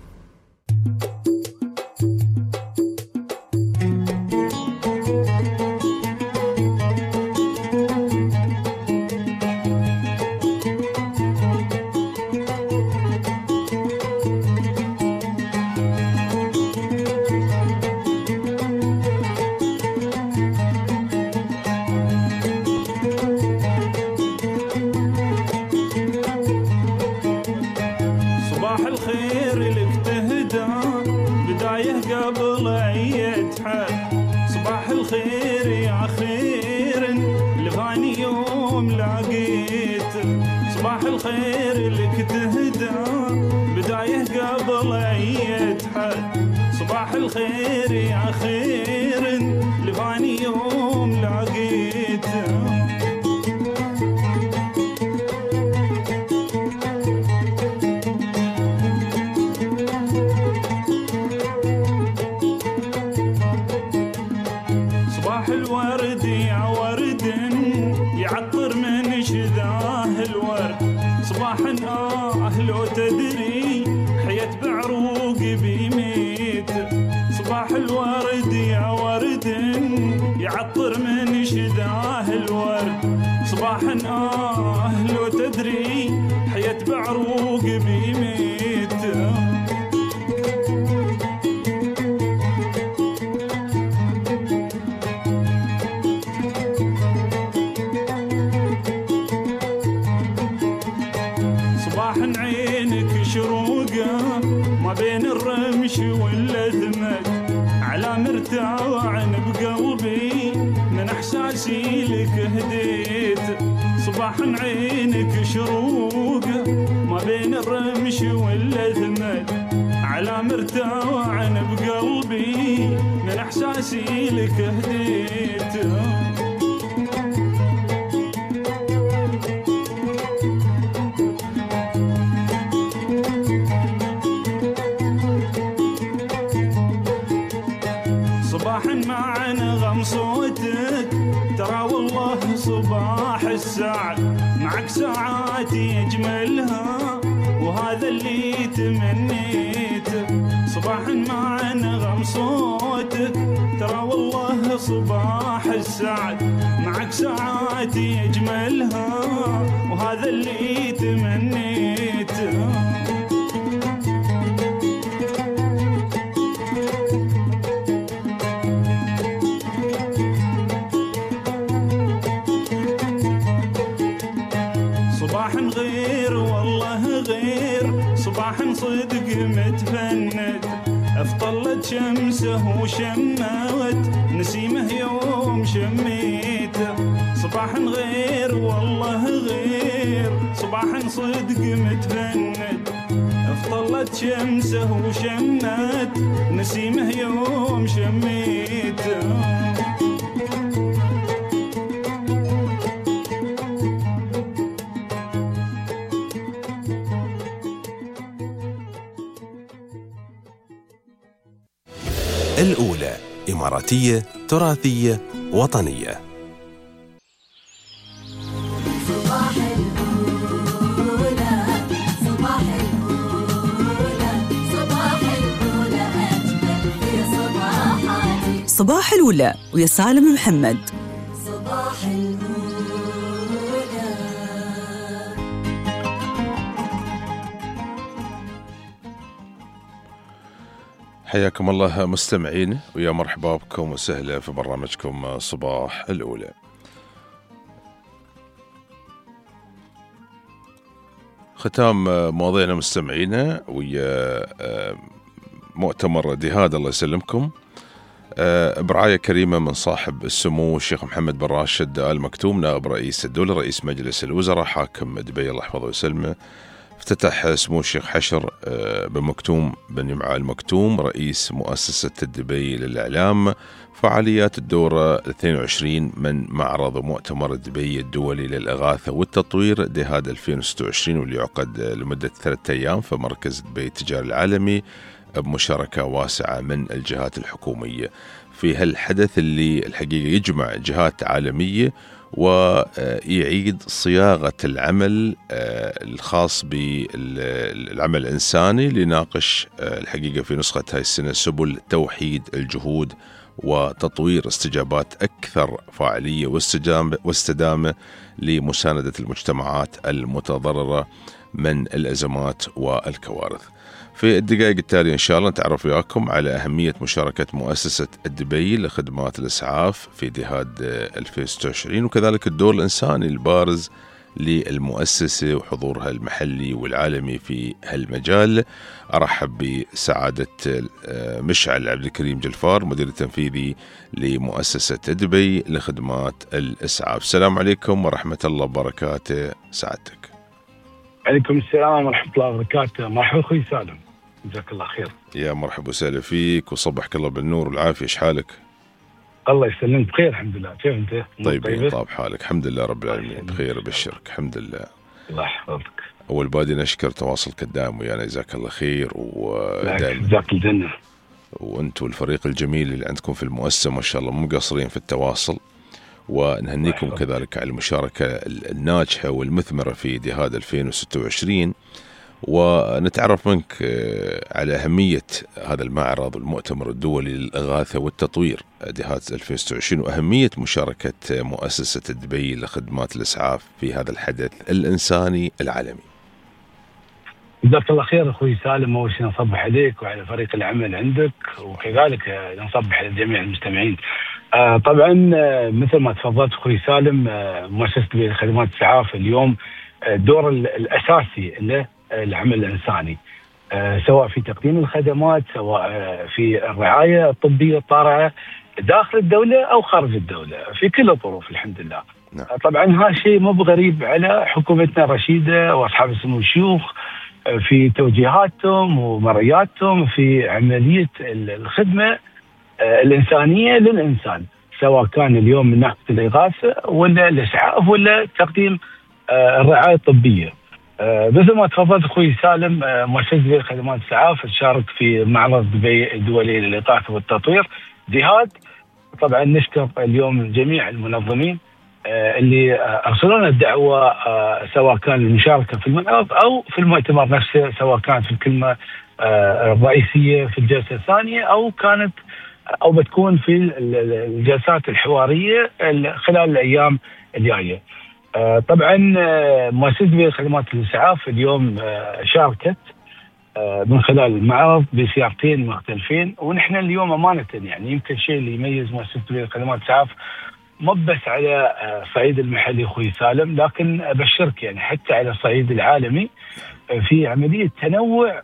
شمسه وشمت نسيمه يوم شميته صباح غير والله غير صباح صدق متفند افطلت شمسه وشمت نسيمه يوم شميته. الأولى إماراتية تراثية وطنية. صباح الأولى صباح الأولى صباح الأولى أجمل في صباحاتي. صباح الأولى ويا سالم محمد. صباح الأولى. حياكم الله مستمعين ويا مرحبا بكم وسهلا في برنامجكم صباح الأولى. ختام مواضيعنا مستمعينا ويا مؤتمر دهاد الله يسلمكم برعاية كريمة من صاحب السمو الشيخ محمد بن راشد آل مكتوم نائب رئيس الدولة رئيس مجلس الوزراء حاكم دبي الله يحفظه ويسلمه. افتتح سمو الشيخ حشر بن مكتوم بن جمعة المكتوم رئيس مؤسسة دبي للإعلام فعاليات الدورة اثنين وعشرين من معرض ومؤتمر دبي الدولي للإغاثة والتطوير دهاد ألفين وستة وعشرين واللي يعقد لمدة ثلاثة أيام في مركز دبي التجاري العالمي بمشاركة واسعة من الجهات الحكومية. في هالحدث اللي الحقيقة يجمع جهات عالمية ويعيد صياغة العمل الخاص بالعمل الإنساني ليناقش الحقيقة في نسخة هاي السنة سبل توحيد الجهود وتطوير استجابات أكثر فاعلية واستدامة لمساندة المجتمعات المتضررة من الأزمات والكوارث. في الدقائق التالية إن شاء الله نتعرف وياكم على أهمية مشاركة مؤسسة دبي لخدمات الإسعاف في دهاد ألفين وستة وعشرين، وكذلك الدور الإنساني البارز للمؤسسة وحضورها المحلي والعالمي في هالمجال. أرحب بسعادة مشعل عبد الكريم جلفار، مدير التنفيذي لمؤسسة دبي لخدمات الإسعاف. السلام عليكم ورحمة الله وبركاته سعادتك. عليكم السلام ورحمة الله وبركاته. مرحبا أخوي سالم، جزاك الله خير. يا مرحبا وسهلا فيك وصبحك الله بالنور والعافية. إيش حالك؟ الله يسلمك بخير الحمد لله. كيف أنت؟ طيب طاب حالك؟ الحمد لله رب العالمين بخير بشرك الحمد لله. الله يحفظك. أول بادي نشكر تواصلك الدائم ويانا، جزاك الله خير ودائما جزاك الجنة. وأنتم الفريق الجميل اللي عندكم في المؤسسة ما شاء الله مو مقصرين في التواصل، ونهنيكم كذلك على المشاركة الناجحة والمثمرة في دهاد ألفين وستة وعشرين. ونتعرف منك على أهمية هذا المعرض والمؤتمر الدولي للإغاثة والتطوير دهاد ألفين وستة وعشرين، وأهمية مشاركة مؤسسة دبي لخدمات الإسعاف في هذا الحدث الإنساني العالمي. جزاك الله خير أخوي سالم. أول شيء نصبح عليك وعلى فريق العمل عندك، وكذلك نصبح على جميع المستمعين. آه طبعا آه مثل ما تفضلت أخوي سالم، آه مؤسسة دبي لخدمات الإسعاف اليوم الدور آه الأساسي له العمل الإنساني، آه سواء في تقديم الخدمات، سواء آه في الرعاية الطبية الطارئة داخل الدولة أو خارج الدولة في كل الظروف الحمد لله. نعم. آه طبعا هذا شيء مو بغريب على حكومتنا الرشيدة وأصحاب السمو الشيوخ آه في توجيهاتهم ومرئياتهم في عملية الخدمة آه الإنسانية للإنسان، سواء كان اليوم من ناحية الإغاثة ولا الإسعاف ولا تقديم آه الرعاية الطبية. آه مثل ما تفضلت أخوي سالم، آه مؤسسة دبي لخدمات الإسعاف تشارك في معرض دبي الدولي للإغاثة والتطوير دهاد. طبعا نشكر اليوم جميع المنظمين آه اللي آه أرسلوا لنا الدعوة، آه سواء كان المشاركة في المعرض أو في المؤتمر نفسه، سواء كانت في الكلمة آه الرئيسية في الجلسة الثانية أو كانت أو بتكون في الجلسات الحوارية خلال الأيام الجاية. آه طبعا آه مؤسسة دبي لخدمات الإسعاف اليوم آه شاركت آه من خلال المعرض بسيارتين مختلفين، ونحن اليوم أمانة يعني يمكن شيء اللي يميز مؤسسة دبي لخدمات الإسعاف مو بس على آه الصعيد المحلي أخوي سالم، لكن أبشرك يعني حتى على الصعيد العالمي آه في عملية تنوع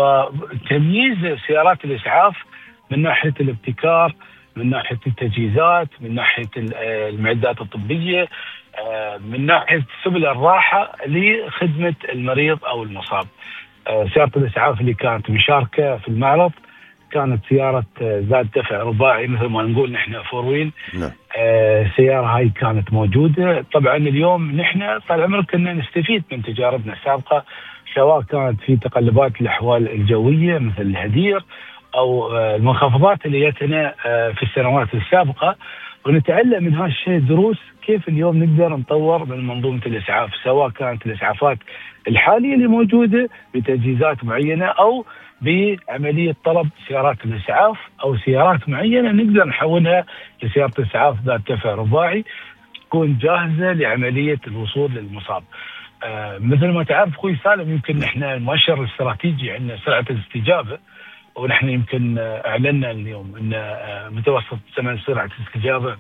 وتمييز سيارات الإسعاف من ناحية الابتكار، من ناحية التجهيزات، من ناحية المعدات الطبية، من ناحية سبل الراحة لخدمة المريض أو المصاب. سيارة الإسعاف اللي كانت مشاركة في المعرض كانت سيارة ذات دفع رباعي مثل ما نقول نحن فوروين. نعم. السيارة هاي كانت موجودة. طبعا اليوم نحن طال عمرك كنا نستفيد من تجاربنا السابقة، سواء كانت في تقلبات الأحوال الجوية مثل الهدير أو المنخفضات اللي جتنا في السنوات السابقة، ونتعلم من هذا الشيء دروس كيف اليوم نقدر نطور من منظومة الإسعاف، سواء كانت الإسعافات الحالية اللي موجودة بتجهيزات معينة أو بعملية طلب سيارات الإسعاف أو سيارات معينة نقدر نحولها لسيارة إسعاف ذات دفع رباعي تكون جاهزة لعملية الوصول للمصاب. آه مثل ما تعرف أخوي سالم، يمكن نحن المؤشر الاستراتيجي عندنا سرعة الاستجابة، ونحن يمكن أعلنا اليوم أن متوسط زمن سرعة الاستجابة،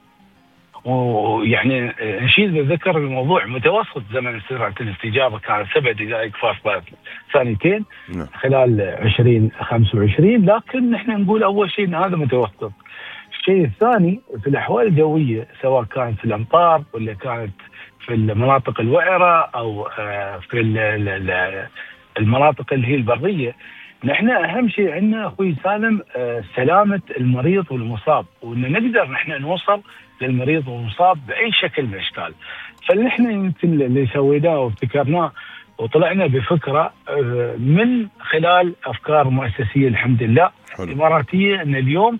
ويعني نشيد بالذكر الموضوع متوسط زمن سرعة الاستجابة كان سبع دقائق فاصلة ثانيتين خلال عشرين خمسة وعشرين، لكن نحن نقول أول شيء أن هذا متوسط. الشيء الثاني في الأحوال الجوية، سواء كانت في الأمطار ولا كانت في المناطق الوعرة أو في المناطق اللي هي البرية، نحن أهم شيء عندنا أخوي سالم سلامة المريض والمصاب، وإن نقدر نحن نوصل للمريض والمصاب بأي شكل من الأشكال. فنحن يمكن اللي سويناه وابتكرناه وطلعنا بفكرة من خلال أفكار مؤسسية الحمد لله إماراتية، أن اليوم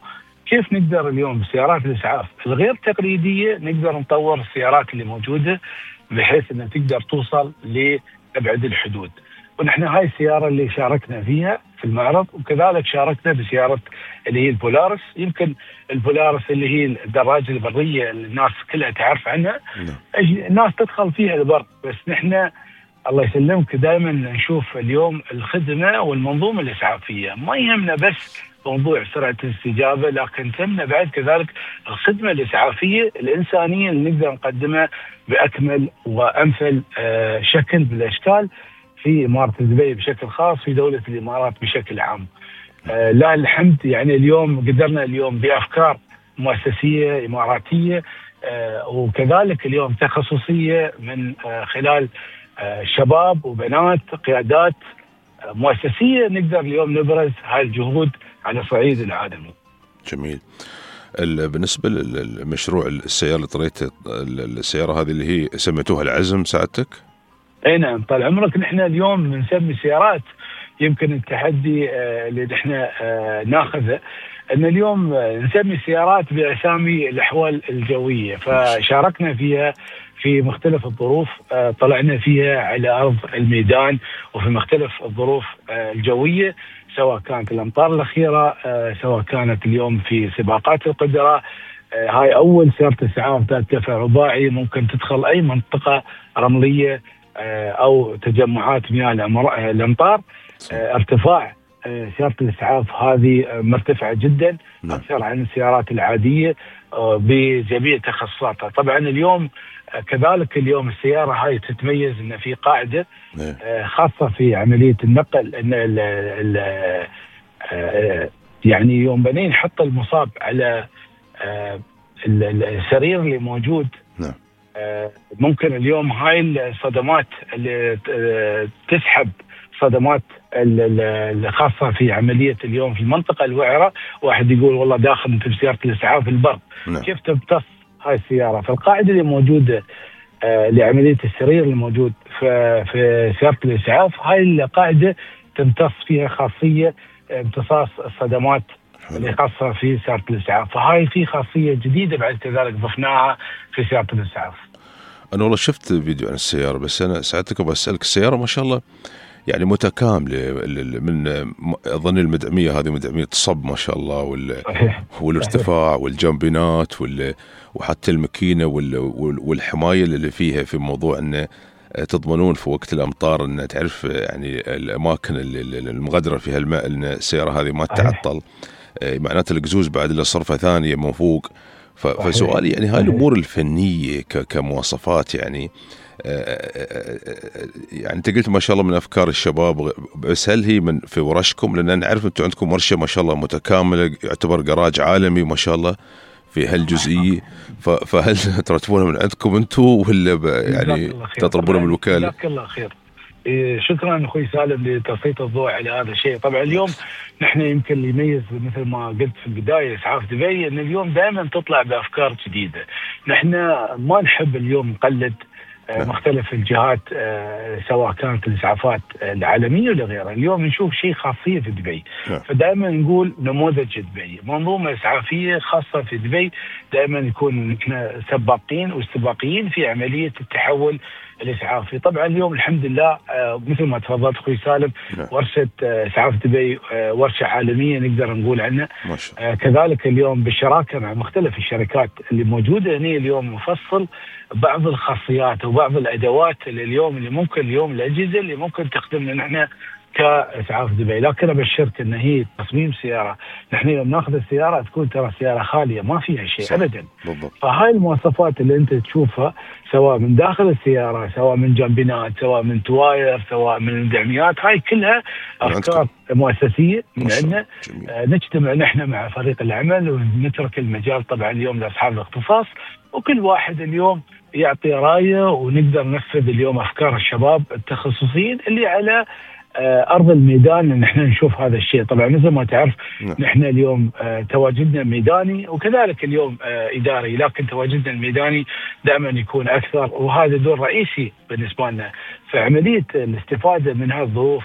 كيف نقدر اليوم بسيارات الإسعاف الغير تقليدية نقدر نطور السيارات اللي موجودة بحيث أنها تقدر توصل لأبعد الحدود. ونحن هاي السيارة اللي شاركنا فيها في المعرض، وكذلك شاركنا بسيارة اللي هي البولارس. يمكن البولارس اللي هي الدراجة البرية اللي الناس كلها تعرف عنها، الناس تدخل فيها البر، بس نحن الله يسلمك دائما نشوف اليوم الخدمة والمنظومة الإسعافية، ما يهمنا بس موضوع سرعة الاستجابة، لكن تهمنا بعد كذلك الخدمة الإسعافية الإنسانية اللي نقدر نقدمها بأكمل وأمثل شكل بالأشكال في إمارة دبي بشكل خاص، في دولة الإمارات بشكل عام. آه لا الحمد يعني اليوم قدرنا اليوم بأفكار مؤسسية إماراتية آه وكذلك اليوم تخصصية من آه خلال آه شباب وبنات قيادات آه مؤسسية نقدر اليوم نبرز هاي الجهود على صعيد العالمي. جميل. بالنسبة للمشروع السيارة اللي طريت السيارة هذه اللي هي سميتوها العزم ساعتك؟ اي نعم طال عمرك. نحن اليوم بنسمي سيارات، يمكن التحدي آه اللي نحن آه ناخذه ان اليوم آه نسمي سيارات باسامي الاحوال الجويه، فشاركنا فيها في مختلف الظروف، آه طلعنا فيها على ارض الميدان وفي مختلف الظروف آه الجويه، سواء كانت الامطار الاخيره آه سواء كانت اليوم في سباقات القدره. آه هاي اول سياره اسعاف ذات دفع رباعي ممكن تدخل اي منطقه رمليه أو تجمعات مياه الأمطار. ارتفاع سيارة الإسعاف هذه مرتفعة جدا أكثر عن السيارات العادية بجميع تخصصاتها. طبعا اليوم كذلك اليوم السيارة هاي تتميز أن في قاعدة خاصة في عملية النقل، أن ال ال يعني يوم بنين نحط المصاب على السرير اللي موجود ممكن اليوم هاي الصدمات اللي تسحب صدمات الخاصة في عملية اليوم في المنطقة الوعرة، واحد يقول والله داخل انت بسيارة الإسعاف البر كيف تمتص هاي السيارة. فالقاعدة اللي موجودة لعملية السرير الموجود في سيارة الإسعاف هاي القاعدة تمتص فيها خاصية امتصاص الصدمات اللي خاصة في سيارة الإسعاف، فهاي في خاصية جديدة بعد كذلك ضفناها في سيارة الإسعاف. أنا والله شفت فيديو عن السيارة، بس أنا ساعتك بسألك السيارة ما شاء الله يعني متكاملة، من أظن المدعمية هذه مدعمية صب ما شاء الله، وال والارتفاع والجنبينات وحتى الماكينة والحماية اللي فيها في موضوع أنه تضمنون في وقت الأمطار أن تعرف يعني الأماكن المغدرة فيها الماء أن السيارة هذه ما تعطل، معناته القزوز بعد له صرفة ثانية من فوق. فسؤالي يعني هاي الأمور الفنية كمواصفات يعني يعني أنت قلت ما شاء الله من أفكار الشباب، بس هل هي من في ورشكم؟ لأن أنا أعرف أنتم عندكم ورشة ما شاء الله متكاملة، يعتبر جراج عالمي ما شاء الله في هالجزئية، فهل ترتبونها من عندكم أنتم ولا يعني تطلبونها من الوكالة؟ جزاك الله خير. شكرا أخوي سالم لتسليط الضوء على هذا الشيء. طبعا اليوم نحن يمكن اللي يميز مثل ما قلت في البداية إسعاف دبي أن اليوم دائما تطلع بأفكار جديدة. نحن ما نحب اليوم نقلد مختلف الجهات سواء كانت الإسعافات العالمية ولا غيرها. اليوم نشوف شيء خاصية في دبي، فدائما نقول نموذج دبي، منظومة إسعافية خاصة في دبي، دائما يكون نحن سباقين واستباقيين في عملية التحول الإسعافي. طبعا اليوم الحمد لله مثل ما تفضلت أخوي سالم ورشة إسعاف دبي ورشة عالمية نقدر نقول عنها. كذلك اليوم بالشراكة مع مختلف الشركات اللي موجودة هنا اليوم مفصل بعض الخاصيات وبعض الأدوات اللي اليوم اللي ممكن اليوم الأجهزة اللي ممكن تخدمنا نحن كإسعاف دبي. لكن أبشرك أن هي تصميم سيارة، نحن يوم ناخذ السيارة تكون ترى سيارة خالية ما فيها شيء أبدا. بالضبط. فهاي المواصفات اللي أنت تشوفها سواء من داخل السيارة سواء من جنبينات سواء من تواير سواء من الدعميات، هاي كلها أفكار مؤسسية من عندنا. آه نجتمع نحن مع فريق العمل ونترك المجال طبعا اليوم لأصحاب الاختصاص، وكل واحد اليوم يعطي رايه ونقدر ننفذ اليوم أفكار الشباب التخصصيين اللي على أرض الميدان. نحن نشوف هذا الشيء. طبعا مثل ما تعرف نحن اليوم تواجدنا ميداني وكذلك اليوم إداري، لكن تواجدنا الميداني دائما يكون أكثر، وهذا دور رئيسي بالنسبة لنا في عملية الاستفادة من هذه الظروف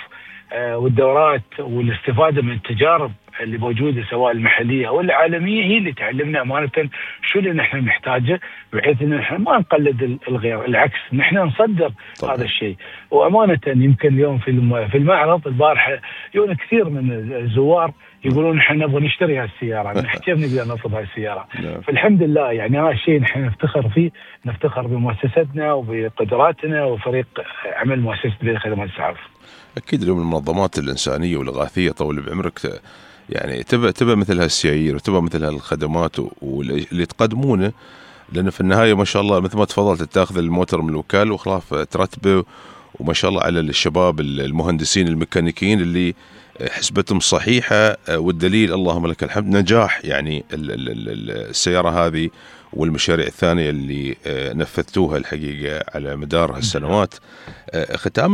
والدورات والاستفادة من التجارب اللي موجودة سواء المحلية أو العالمية هي اللي تعلمنا أمانة شو اللي نحن نحتاجه، بحيث أن نحن ما نقلد الغير، العكس نحن نصدر طبعا. هذا الشيء. وأمانة يمكن اليوم في في المعرض البارحة يوم كثير من الزوار يقولون نحن نبغى نشتري هالسيارة، كيف نقدر نطلب هالسيارة؟ فالحمد لله يعني هذا الشيء نحن نفتخر فيه، نفتخر بمؤسستنا وبقدراتنا وفريق عمل مؤسسة بين خدمات الإسعاف. أكيد اليوم المنظمات الإنسانية والإغاثية طول بعمرك يعني تبى تبى مثل هالسيايير وتبى مثل هالخدمات واللي تقدمونه، لأن في النهاية ما شاء الله مثل ما تفضلت تاخذ الموتر من الوكالة وخلاص ترتبه، وما شاء الله على الشباب المهندسين الميكانيكيين اللي حسبتهم صحيحة، والدليل اللهم لك الحمد نجاح يعني السيارة هذه والمشاريع الثانية اللي نفذتوها الحقيقة على مدار هالسنوات. ختاما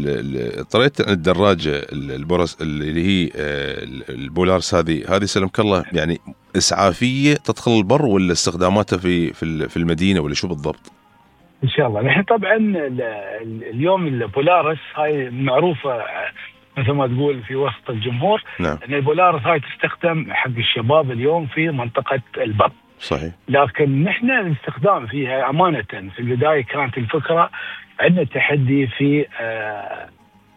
طريقة الدراجة البورس اللي هي البولارس هذه هذه سلمك الله يعني إسعافية تدخل البر ولا استخداماتها في في المدينة ولا شو بالضبط؟ إن شاء الله نحن طبعا اليوم البولارس هاي معروفة مثل ما تقول في وسط الجمهور. نعم. أن البولارس هاي تستخدم حق الشباب اليوم في منطقة البر. صحيح. لكن نحن الاستخدام فيها أمانة في البداية كانت الفكرة عندنا تحدي في آه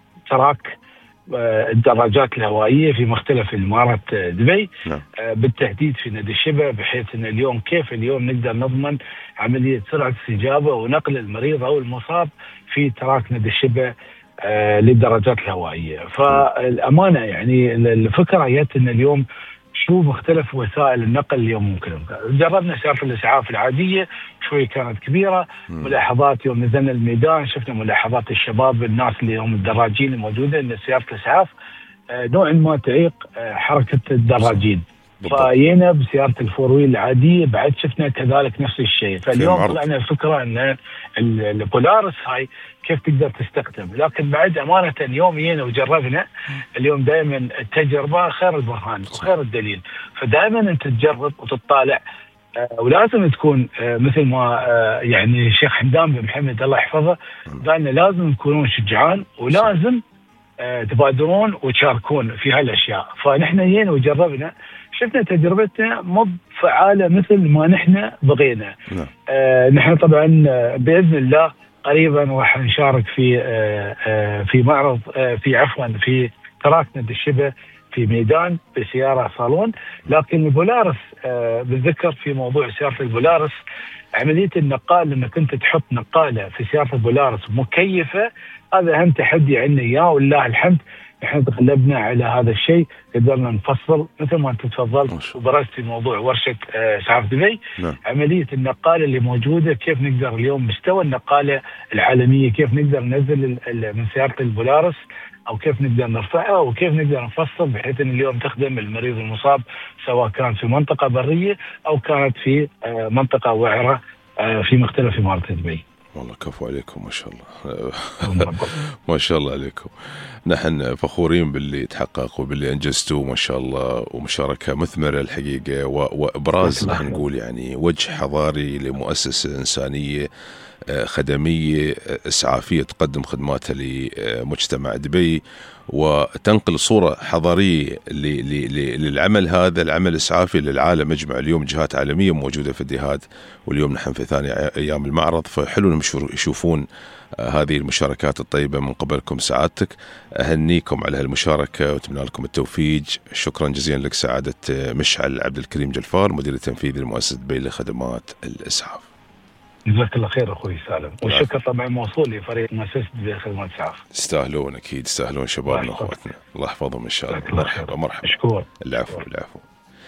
تراك آه الدراجات الهوائية في مختلف إمارات دبي. نعم. آه بالتحديد في نادي الشبه، بحيث أن اليوم كيف اليوم نقدر نضمن عملية سرعة استجابة ونقل المريض أو المصاب في تراك نادي الشبه آه للدراجات الهوائية. فالأمانة يعني الفكرة جت أن اليوم شو مختلف وسائل النقل اليوم ممكن. جربنا سيارة الإسعاف العادية شوي كانت كبيرة. مم. ملاحظات يوم نزلنا الميدان شفنا ملاحظات الشباب الناس اللي هم الدراجين الموجودة أن سيارة الإسعاف آه نوعا ما تعيق آه حركة الدراجين. فجينا بسيارة الفورويل العادية بعد شفنا كذلك نفس الشيء. فاليوم طلعنا الفكرة أن البولارس هاي كيف تقدر تستخدم، لكن بعد أمانة يوم جينا وجربنا. اليوم دائما التجربة خير البرهان وخير الدليل، فدائما أنت تجرب وتطالع آه ولازم تكون آه مثل ما آه يعني الشيخ حمدان بن محمد الله يحفظه قالنا لازم تكونون شجعان ولازم آه تبادرون وتشاركون في هالأشياء. فنحن جينا وجربنا شفنا تجربتنا مو فعالة مثل ما نحن بغينا. آه نحن طبعا بإذن الله قريبا راح نشارك في آه آه في معرض آه في عفوا في تراك نادي الشبه في ميدان بسيارة صالون. لكن البولارس آه بتذكر في موضوع سيارة البولارس عملية النقال، انك انت تحط نقالة في سيارة البولارس مكيفة، هذا اهم تحدي عندنا اياه ولله الحمد. نحن تغلبنا على هذا الشيء، قدرنا نفصل مثل ما انت تفضلت وبرزت في موضوع ورشة إسعاف دبي. نعم. عملية النقالة اللي موجودة كيف نقدر اليوم مستوى النقالة العالمية، كيف نقدر ننزل من سيارة البولارس أو كيف نقدر نرفعها وكيف نقدر نفصل بحيث أن اليوم تخدم المريض المصاب سواء كان في منطقة برية أو كانت في منطقة وعرة في مختلف إمارات دبي. والله كفو عليكم ما شاء الله. ما شاء الله عليكم. نحن فخورين باللي تحقق وباللي أنجزتوا ما شاء الله، ومشاركة مثمرة الحقيقة وإبراز نحن نقول يعني وجه حضاري لمؤسسة إنسانية خدمية إسعافية تقدم خدماتها لمجتمع دبي وتنقل صورة حضارية للعمل هذا العمل الإسعافي للعالم أجمع. اليوم جهات عالمية موجودة في الدهاد، واليوم نحن في ثاني أيام المعرض، فحلو انهم يشوفون هذه المشاركات الطيبة من قبلكم سعادتك. أهنيكم على هالمشاركة وأتمنى لكم التوفيق. شكرا جزيلا لك سعادة مشعل عبد الكريم جلفار مدير التنفيذي لمؤسسة دبي لخدمات الإسعاف. جزاك الله خير اخوي سالم، والشكر طبعا موصول لفريق مؤسسة دبي خدمات الإسعاف. تستاهلون اكيد، تستاهلون شبابنا واخواتنا، الله يحفظهم ان شاء الله. مرحبا مرحبا. مشكور. العفو العفو.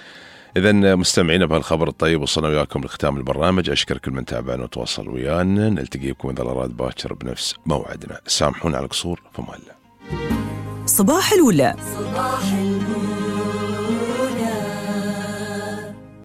إذا مستمعين بهالخبر الطيب وصلنا وياكم لختام البرنامج. أشكر كل من تابعنا وتواصل ويانا. نلتقي بكم إذا أراد باكر بنفس موعدنا. سامحونا على القصور، فما الله. صباح الولا. صباح الولا.